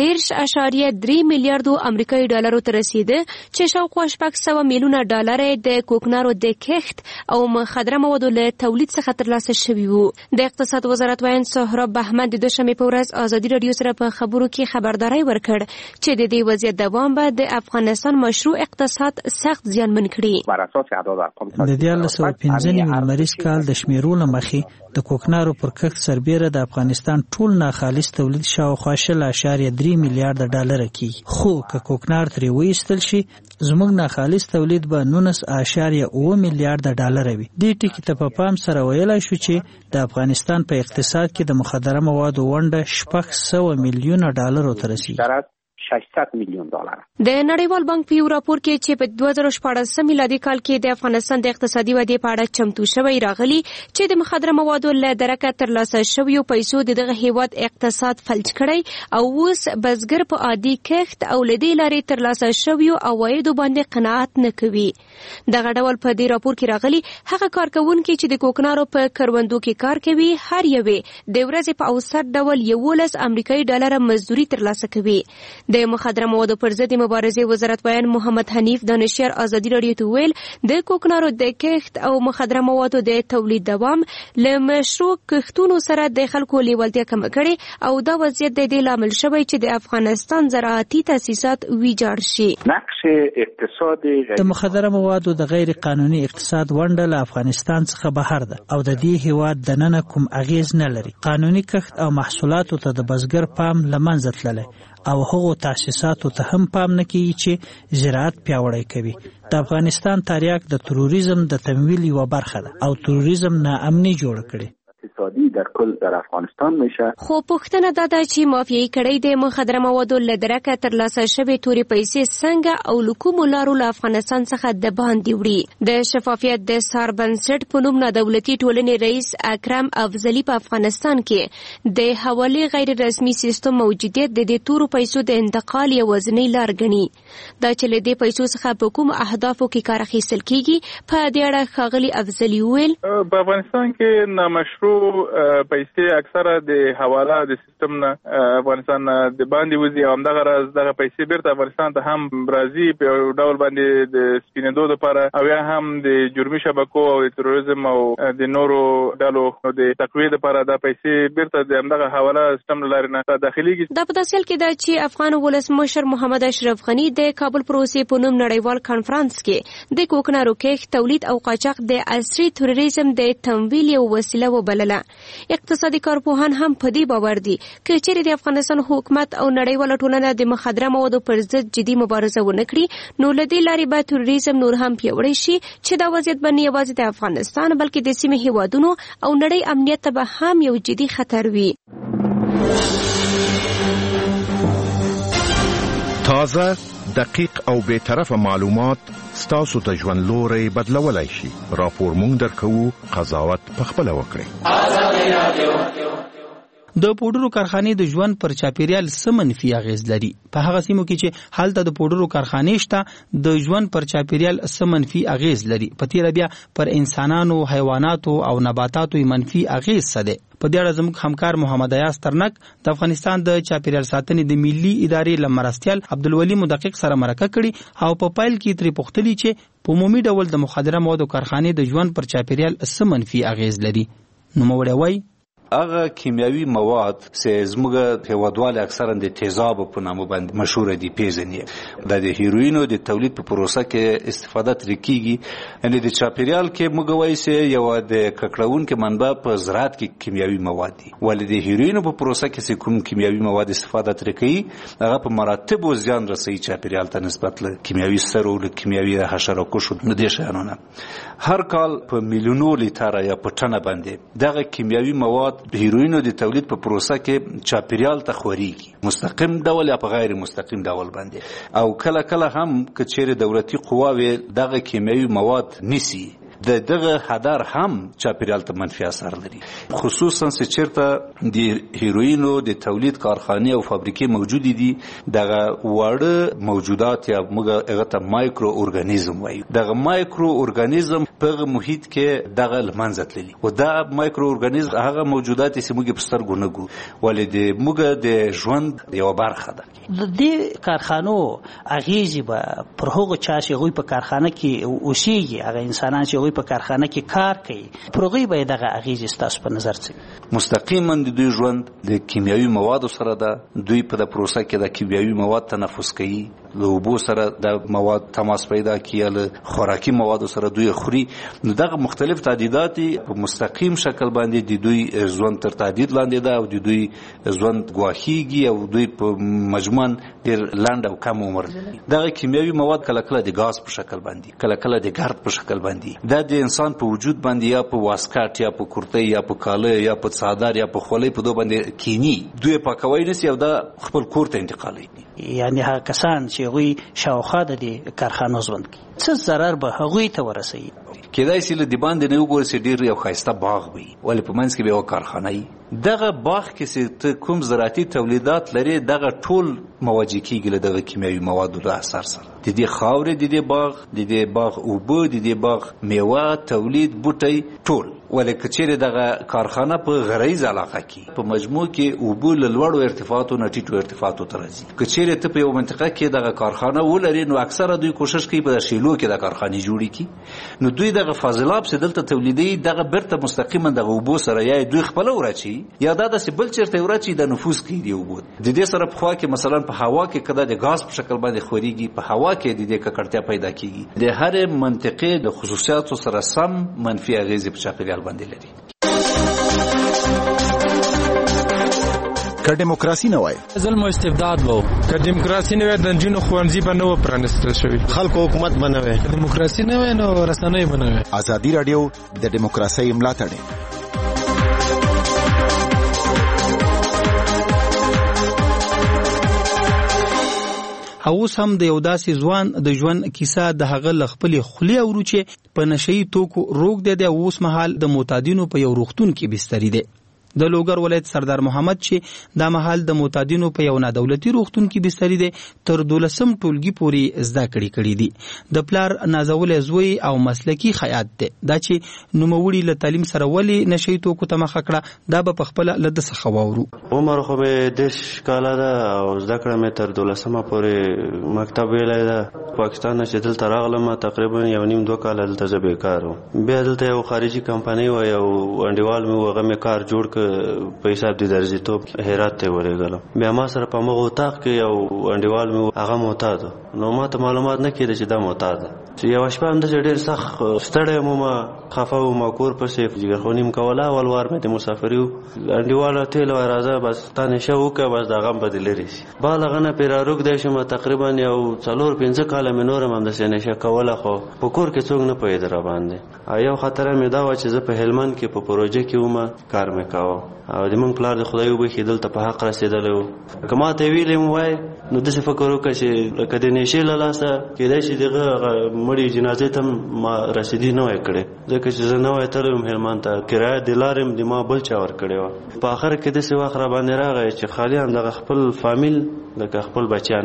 10.3 میلیارډ امریکایي ډالرو ته رسیده چې شاوخوا 600 میلیونه ډالر د کوکنارو د کښت او مخدره موادو له تولید څخه ترلاسه شوي وو. د اقتصاد وزارت ویان سهراب بهمن د دوشنبه په ورځ ازادي رادیو سره په خبرو کې خبرداري ورکړ چې د دې وضعیت دوام به د افغانستان مشروع اقتصاد سخت زیانمن کړي. د 15 لمریز کال د شمیرو لمخې د کوکنارو پر کښت سربیره د افغانستان ټول ناخالص تولید شاوخوا 3 میلیارډ ډالر کیږي، خو که کوکنار ترې وایستل شي زموږ ناخالص تولید به 19.8 میلیارډ ډالر وي. دې ټکي ته په پام سره ویلای شو چې د افغانستان په اقتصاد کې د مخدره موادو ونډه 600 میلیونه ډالرو ته رسیږي. 600 میلیون ډالر. د نړیوال بانک په یو راپور کې چې په 2014 میلادي کال کې د افغانستان د اقتصادي ودې په اړه چمتو شوی راغلی چې د مخدره موادو له درکه ترلاسه شویو پیسو دغه هیواد اقتصاد فلج کړی او اوس بزګر په عادي کښت او لدی لارې ترلاسه شویو عوایدو باندې قناعت نه کوي. دغه ډول په دې راپور کې راغلی هغه کارکونکي چې د کوکنارو په کروندو کې کار کوي هر یوې د ورځې په اوسط ډول 11 امریکایي ډالر مزدوري ترلاسه کوي. د مخدره موادو پر ضد مبارزې وزارت ویان محمد حنیف دانشیار ازادي رادیو ته ویل د کوکنارو د کښت او مخدره موادو د تولید دوام له مشروع کښتونو سره د خلکو لیوالتیا کم کړي او دا وضعیت د دې لامل شوی چې د افغانستان زراعتي تاسیسات ویجاړ شي. نقش اقتصادي د مخدره موادو د غیر قانوني اقتصاد ونډه له افغانستان څخه بهر ده او د دې هیواد دننه کوم اغیز نه لري. قانوني کښت او محصولاتو ته د بزګر پام لمنځه تللی او هغو تاسیساتو ته هم پام نه کوي چې زراعت پیاوړی کوي. د افغانستان تاریخ د تروریزم د تمویل یوه برخه ده او تروریزم ناامني جوړ کړي. اقتصادی در کل در افغانستان میشه. خو پوښتنه دا ده چې مافیایي کړۍ د مخدره موادو له درکه ترلاسه شوې تورې پیسې څنګه او له کومو لارو له افغانستان څخه د باندې وړي. د شفافیت د سار بنسټ په نوم نادولتي ټولنې رئیس اکرم افضلي په افغانستان کې د حوالې غیر رسمي سیستم موجودیت د دې تورو پیسو د انتقال یوازینۍ لار ګڼي. دا چې له دې پیسو څخه په کوم اهدافو کې کار اخیستل کیږي په دې اړه ښاغلي افضلي وویل په افغانستان کې نامشروع پیسې اکثره د حواله د سیستم نه افغانستان د باندې وځي او همدغه راز دغه پیسې بیرته افغانستان ته هم راځي په ډول باندې د سپینېدو لپاره او یا هم د جرمي شبکو او د تروریزم او د نورو ډلو د تقویې لپاره دا پیسې بیرته د همدغه حواله سیستم لارې نه داخليږي. دا په داسې حال کې ده چې افغان ولسمشر محمد اشرف غني د کابل پروسې په نوم نړیوال کانفرنس کې د کوکنارو کښت تولید او قاچاق د عصري تروریزم د تمویل یو وسیله وبلله. اقتصادي کارپوهان هم په دې باور دي چې چیرې د افغانستان حکومت او نړیواله ټولنه د مخدره موادو پر ضد جدي مبارزه ونه کړي نو له دې لارې به تروریزم نور هم پیاوړی شي چې دا وضعیت به نه یوازې د افغانستان بلکې د سیمې هیوادونو او نړۍ امنیت ته به هم یو جدي خطر وي. تازه دقیق او بے طرفه معلومات ستاسو ته ژوند لوري بدلولای شي. راپور مونږ درکو، قضاوت پخپله وکړئ. د پوډرو کارخانې د ژوند پر چاپیریال څه منفي اغیز لري؟ په هغه سیمو کې چې هلته د پوډرو کارخانې شته د ژوند پر چاپیریال څه منفي اغیز لري؟ په تیر بیا پر انسانانو، حیواناتو او نباتاتو منفي اغیز څه دی؟ په دې اړه زموږ همکار محمد ایاز ترنک د افغانستان د چاپیریال ساتنې د ملي ادارې لمرستیال عبدالولي مدقق سره مرکه کړي او په پایل کې ترې پوښتلي چې په عمومي ډول د مخدره موادو کارخانې د ژوند پر چاپیریال څه منفي اغیز لري. نو موړی وای هغه کیمیاوي مواد چې زموږ هیوادوال اکثرا د تیزاب په نامه باندې مشهور دي پیژنې د هیروینو د تولید په پروسه کې استفاده ترې کیږي یعنی د چاپیریال کې موږ وایي چې یو د ککړونکو منبع په زراعت کې کیمیاوي مواد دي ولې د هیروینو په پروسه کې کوم کیمیاوي مواد استفاده ترې کوي هغه په مراتب زیان رسوي چاپیریال ته نسبت له کیمیاوي سرو له کیمیاوي حشرهکشو د دې شیانو هر کال په میلیونو لیټره یا په ټنه باندې دغه کیمیاوي مواد د هیروینو د تولید په پروسه کې چاپیریال ته خوريږي مستقیم ډول یا په غیر مستقیم ډول باندې او کله کله هم کچېره دولتي قواوی دغه کیمیاوي مواد نسی دغه هدر هم چاپیریال ته منفي اثر لري خصوصا چې چیرته د هیروینو د تولید کارخانه او فابریکې موجود دي دغه واړه موجودات یا موږ هغه ته مایکرو ارګانیزم وایو دغه مایکرو ارګانیزم په محیط کې دغه لمنځه تللی او دا مایکرو ارګانیزم هغه موجودات چې موږ په سترګو نه ګورو ولې د موږ د ژوند یو برخه ده د دې کارخانو اغیزې به پر هغو چا چې هغوی په کارخانه کې اوسېږي هغه انسانان چې په کارخانه کې کار کوي پروغي به دغه اغیزې ستاسو په نظر څه مستقیما د دوی ژوند د کیمیاوي موادو سره ده دوی په د پروسه کې د کیمیاوي مواد تنفس کوي له اوبو سره د مواد تماس پیدا کوي له خوراکي موادو سره دوی خوري نو دغه مختلف تعدیدات په مستقیم شکل باندې د دوی ژوند تر تعدید لاندې ده او د دوی ژوند ګواهیږي او دوی په مجموعاً ډېر لاند او کم عمر دغه کیمیاوي مواد کله کله د غاز په شکل باندې کله کله د ګرد په شکل باندې د انسان په وجود باندې یا په واسکټ یا په کورتۍ یا په کاله یا په څادر یا په خولۍ په دوه باندې کینی دوی پاکوي نسی او دا خپل کور ته انتقالوي یعنی هغه کسان چې هغوی شاوخوا د دې کارخانو ژوند کوي څه ضرر به هغوی ته ورسوي کېدای شي له د باندې نه وګورئ چې ډېر یو ښایسته باغ وي ولې په منځ کې به یوه کارخانه وي دغه باغ کې چې ته کوم زراعتي تولیدات لري دغه ټول مواجه کېږي له دغه کیمیاوي موادو د اثر سره د دې خاورې د دې باغ اوبه د دې باغ میوه تولید بوټی ټول ولې که چیرې دغه کارخانه په غریز علاقه کې په مجموع کې اوبه له لوړو ارتفاعاتو نه ټیټو ارتفاعاتو ته راځي که چیرې ته په یو منطقه کې دغه کارخانه ولري نو اکثره دوی کوشش کوي په شیلو کې د کارخانې جوړې کړي نو دوی دغه فاضلاب چې دلته تولیدي دغه بیرته مستقیما دغه اوبو سره یا دوی خپل ورچی یا دا د بل چیرته ورچی د نفوذ کوي دی اوبو د دې سره په خوا کې مثلا په هوا کې کده د غاز په شکل باندې خوريږي په هوا کې د ککړتیا پیدا کیږي د هر منطقې د خصوصیاتو سره سم منفي اغیزې په چاپیریال باندې لري که دیموکراسي نه وای ظلم او استبداد وو که دیموکراسي نه وای د جنونو خوانځي به نو پرانستل شوی خلکو حکومت بنوي دیموکراسي نه وای نو رسنۍ بنوي ازادي رادیو د دیموکراسي ملاتړ اوس هم د یو داسې ځوان د ژوند کیسه د هغه لخپلې خولي اورو چې په نشئی توکو روغ دی اوس مهال د معتادینو په یو روغتون کې بستری دی د لوګر ولایت سردار محمد چې د مهال د معتادینو په یو نادولتي روغتون کې بستری دی تر 12 ټولګي پورې زده کړې دي د پلار نازول زوی او مسلکی خیاط دی دا چې نوموړي له تعلیم سره ولی نشئی توکو ته مخ کړه دا په خپل لد څخه وورو عمر خو به د کاله دا او زده کړه مې تر 12 پورې مکتب ویلای دا پاکستان چې دلته راغلم تقریبا 1.5-2 کال دلته زه بیکار وم بیا دلته یو خارجي کمپنۍ و یو انډیوال مې وغه مې کار جوړ په حساب د درځیتوب هرات ته ورغلم بیا ما سره په مغه اتاق کې یو انډیوال مې هغه معتاد نو ما ته معلومات نه کېده چې دا معتاد چې یو شپه هم د ډېر سخت ستړی وم خفه وم کور پسې جګرخونیم کوله اول وار مې د مسافري انډیوال ته له راځه بس تا نشه وکړه بس دا غم بدل لري بالغه نه پیرا روک دی شم تقریبا یو 4-5 کال مې نورم هم د نشه کوله خو په کور کې څوک نه پوهېد را باندې یو خطر مې دا و چې زه په هلمند کې په پروژه کې وم کار مې کاوه او د مونږ پلار د خدای وبخښي دلته په حق رسېدلی و که ما ته ویلې مو وای نو داسې فکر وکړه چې لکه د نشې له لاسه کېدای شي دغه مړي جنازې ته ما رسیدي نه وای کړې ځکه چې زه نه وای تللی وم هلمند ته کرایه د لارې د ما بل چا ورکړې وه په آخر کې داسې وخت را باندې راغی چې خالي همدغه خپل فامیل لکه خپل بچیان مې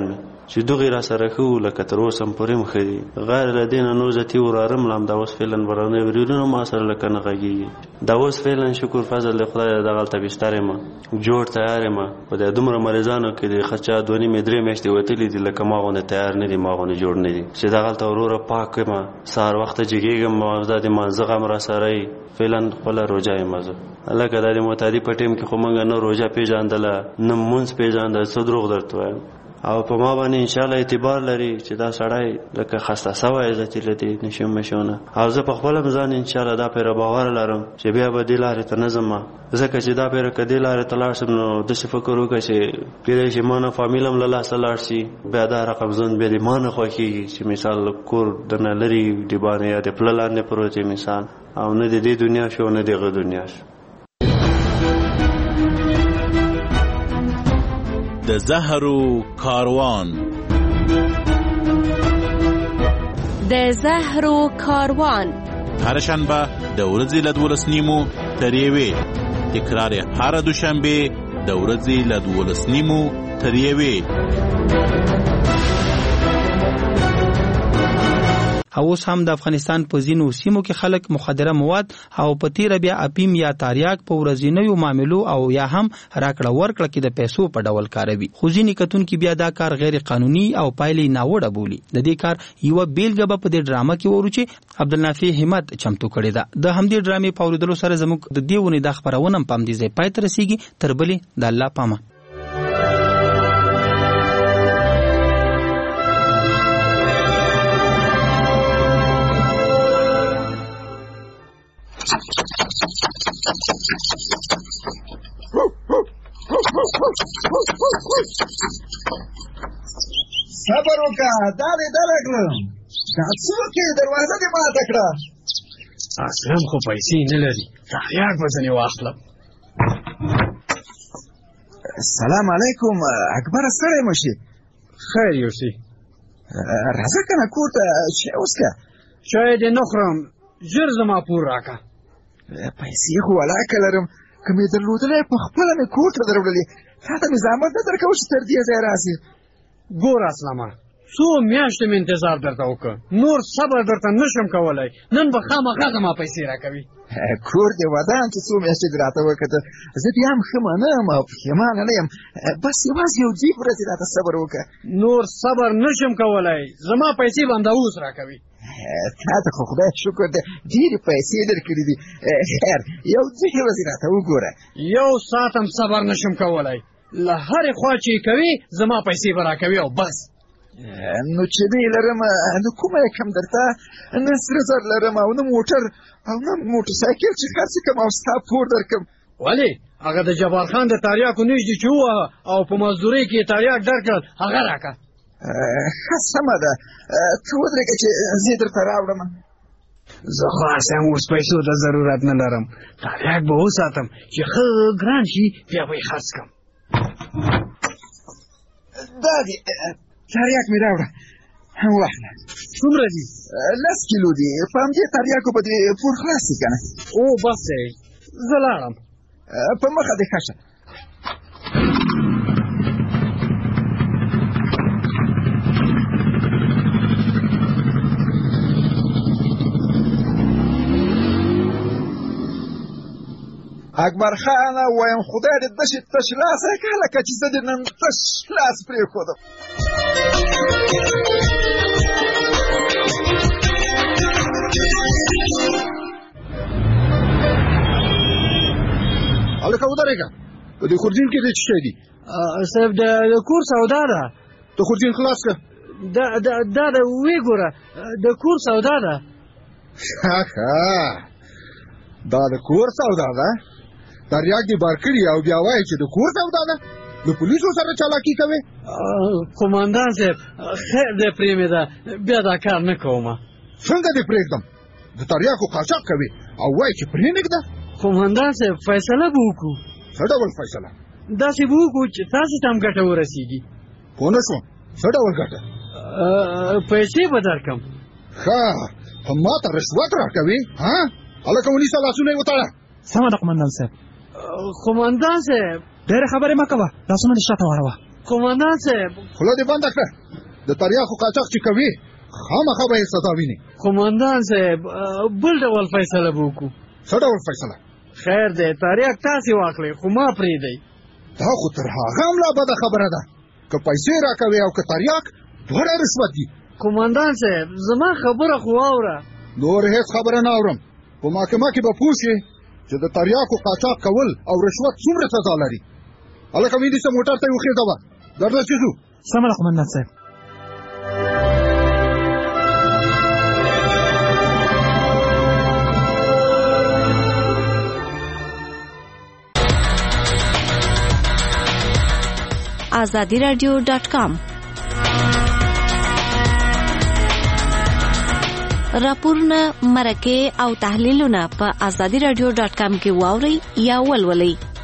چې دغه را سره خو لکه تر اوسه پورې مخدي غیر لدین نو ذاتی ورارم لام دا اوس فعلا برانه ورونو ما سره لکه نه غږی دا اوس فعلا شکر فضل خدای د غلطه بستر ما جوړ تیار ما په د دومره مریضانو کې د خچا دونی مدري مشته وتلی دي لکه ما غونه تیار نه دي ما غونه جوړ نه دي چې دا غلطه وروره پاک ما سار وخت جګیږم ما زده ما زغم را سره فعلا خپل روزه مزه لکه د معتادی په ټیم کې خو مونږ نه روزه پیژاندله نه مونږ پیژاندل څه دروغ درته او په ما باندې ان شاء الله اعتبار لري چې دا سړی لکه خسته سوی عزت لري نشم مشونه او زه په خپل ځان ان شاء الله دا پر باور لرم چې بیا به د لارې ته نظم ځکه چې دا پر کدي لارې ته لاړ شم نو د څه فکر وکړ چې پیری چې مانه فامیلم له لاسه لاړ شي بیا دا رقم زون به د مانه خوښي چې مثال کور د نه لري دی باندې یا د پلان نه پروتي مثال او نه د دې دنیا شو نه دغه دنیا شو د زهرو کاروان د زهرو کاروان هر شنبه د ورځې له 12:30 تر 1 تکرار هر دوشنبه د ورځې له 12:30 تر 1 اوس هم د افغانستان په ځینو سیمو کې خلک مخدره مواد او په تیر بیا اپیم یا تریاک په ورځنیو معاملو او یا هم راکړه ورکړه کې د پیسو په ډول کاروي خو ځینې کتونکو بیا دا کار غیر قانوني او پایلې ناوړه بولي د دې کار یو بیلګه په دې ډرامه کې ورو چې عبدالنافع همت چمتو کړی ده د همدې ډرامې په اوریدلو سره زموږ د دیونه د خبرونه پام دي زی پای تر رسیږي تر بلې د الله پامه صبر وکړه دا دې درکړم دا څوک دروازه دې ماته کړه اسلام خو پیسې نه لري تریاک به ځنې واخلم سلام علیکم اکبر ستړی مشي خیر یوسي راځه کنه کور ته چای وڅښه چای دې نه خورم ژر زما پور راکړه پیسې خو ولاکه لرم که مې درلودلی په خپله مې کور ته دروړلې تا ته مې زحمت نه درکوو چې تر دې ځای راسې ګور اسلامه څو میاشتې مې انتظار درته وکړ نور صبر درته نشم کولی نن به خامخا زما پیسې راکوي کور دې ودان چې څو میاشتې دې راته وکړه زه بیا هم ښه نه یم او پښېمانه نه یم بس یوازې یو دوې ورځې راته صبر وکړه نور صبر نشم کولی زما پیسې به همدا اوس راکوي تا ته خو خدای شکر دی ډېرې پیسې درکړي دي خیر یو دوې ورځې راته وګوره یو ساعت هم صبر نشم کولی له هرې خوا چې یې کوي زما پیسې به راکوي او بس نو چې دې لرم نو کومه یې کم درته نه سره زر لرم او نه موټر او نه موټرسایکل چې خرڅ کړم او ستا پور درکړم ولې هغه د جبار خان د تریاکو نږدې چې ووهه او په مزدورۍ کې یې تریاک درکړل هغه راکړه ښه سمه ده ته ودرېږه چې زه یې درته راوړم زه خو هسې هم اوس پیسو ته ضرورت نه لرم تریاک به وساتم چې ښه ګران شي بیا به یې خرڅ کړم دا دې تریاک مې راوړه واخله څومره دي 10 کیلو دي په همدې تریاکو به دې پور خلاص شي که نه او بس دی زه لاړم په مخه دې ښه شه اکبر خان وایم خدای دې دشي تش لاسه کړه لکه چې زه دې نن تش لاس پرېښودم هلکه ودرېږه په دې خورجین کې دې څه شی دي صاحب د کور سودا ده د خورجین خلاص کړه دا ویې ګوره د کور سودا ده دا د کور سودا ده تریاک دې بار کړي او بیا وایي چې د کور سودا ده د پولیسو سره چالاکي کوي قومندان صاحب خیر دې پرېمېده بیا دا کار نه کوم څنګه دې پرېږدم د تریاکو قاچاق کوي او وایي چې پرېنږده قومندان صاحب فیصله به وکړو څه ډول فیصله داسې به وکړو چې تاسو ته هم ګټه ورسېږي پوه نه شوم څه ډول ګټه پیسې به درکړم ښه ته ما ته رشوت راکوي هلکه ونیسه لاسونه یې وتړه سمه ده قومندان صاحب قومندان صاحب ډېرې خبرې مه کوه لاسونه دې شاته واړوه قومندان صاحب خوله دې بنده کړه د تریاکو قاچاق چې کوي خامخا به یې سزا ویني. قومندان صاحب بل ډول فیصله به وکړو. څه ډول فیصله؟ خیر دی، تریاک تاسې واخلئ خو ما پرېږدئ. دا خو تر هغه هم لا بده خبره ده که پیسې راکوي او که تریاک دواړه رشوت دي. قومندان صاحب زما خبره خو واوره. نور هیڅ خبره نه اورم. په محکمه کې به پوه شې چې د تریاکو قاچاق کول او رشوت څومره سزا لري. هلکه ونیسه موټر ته یې وخېږه درځه چې ځو. سمه ده قومندان صاحب. azadiradio.com راپورونه، مرکې او تحلیلونه په azadiradio.com کې واورئ یا ولولئ.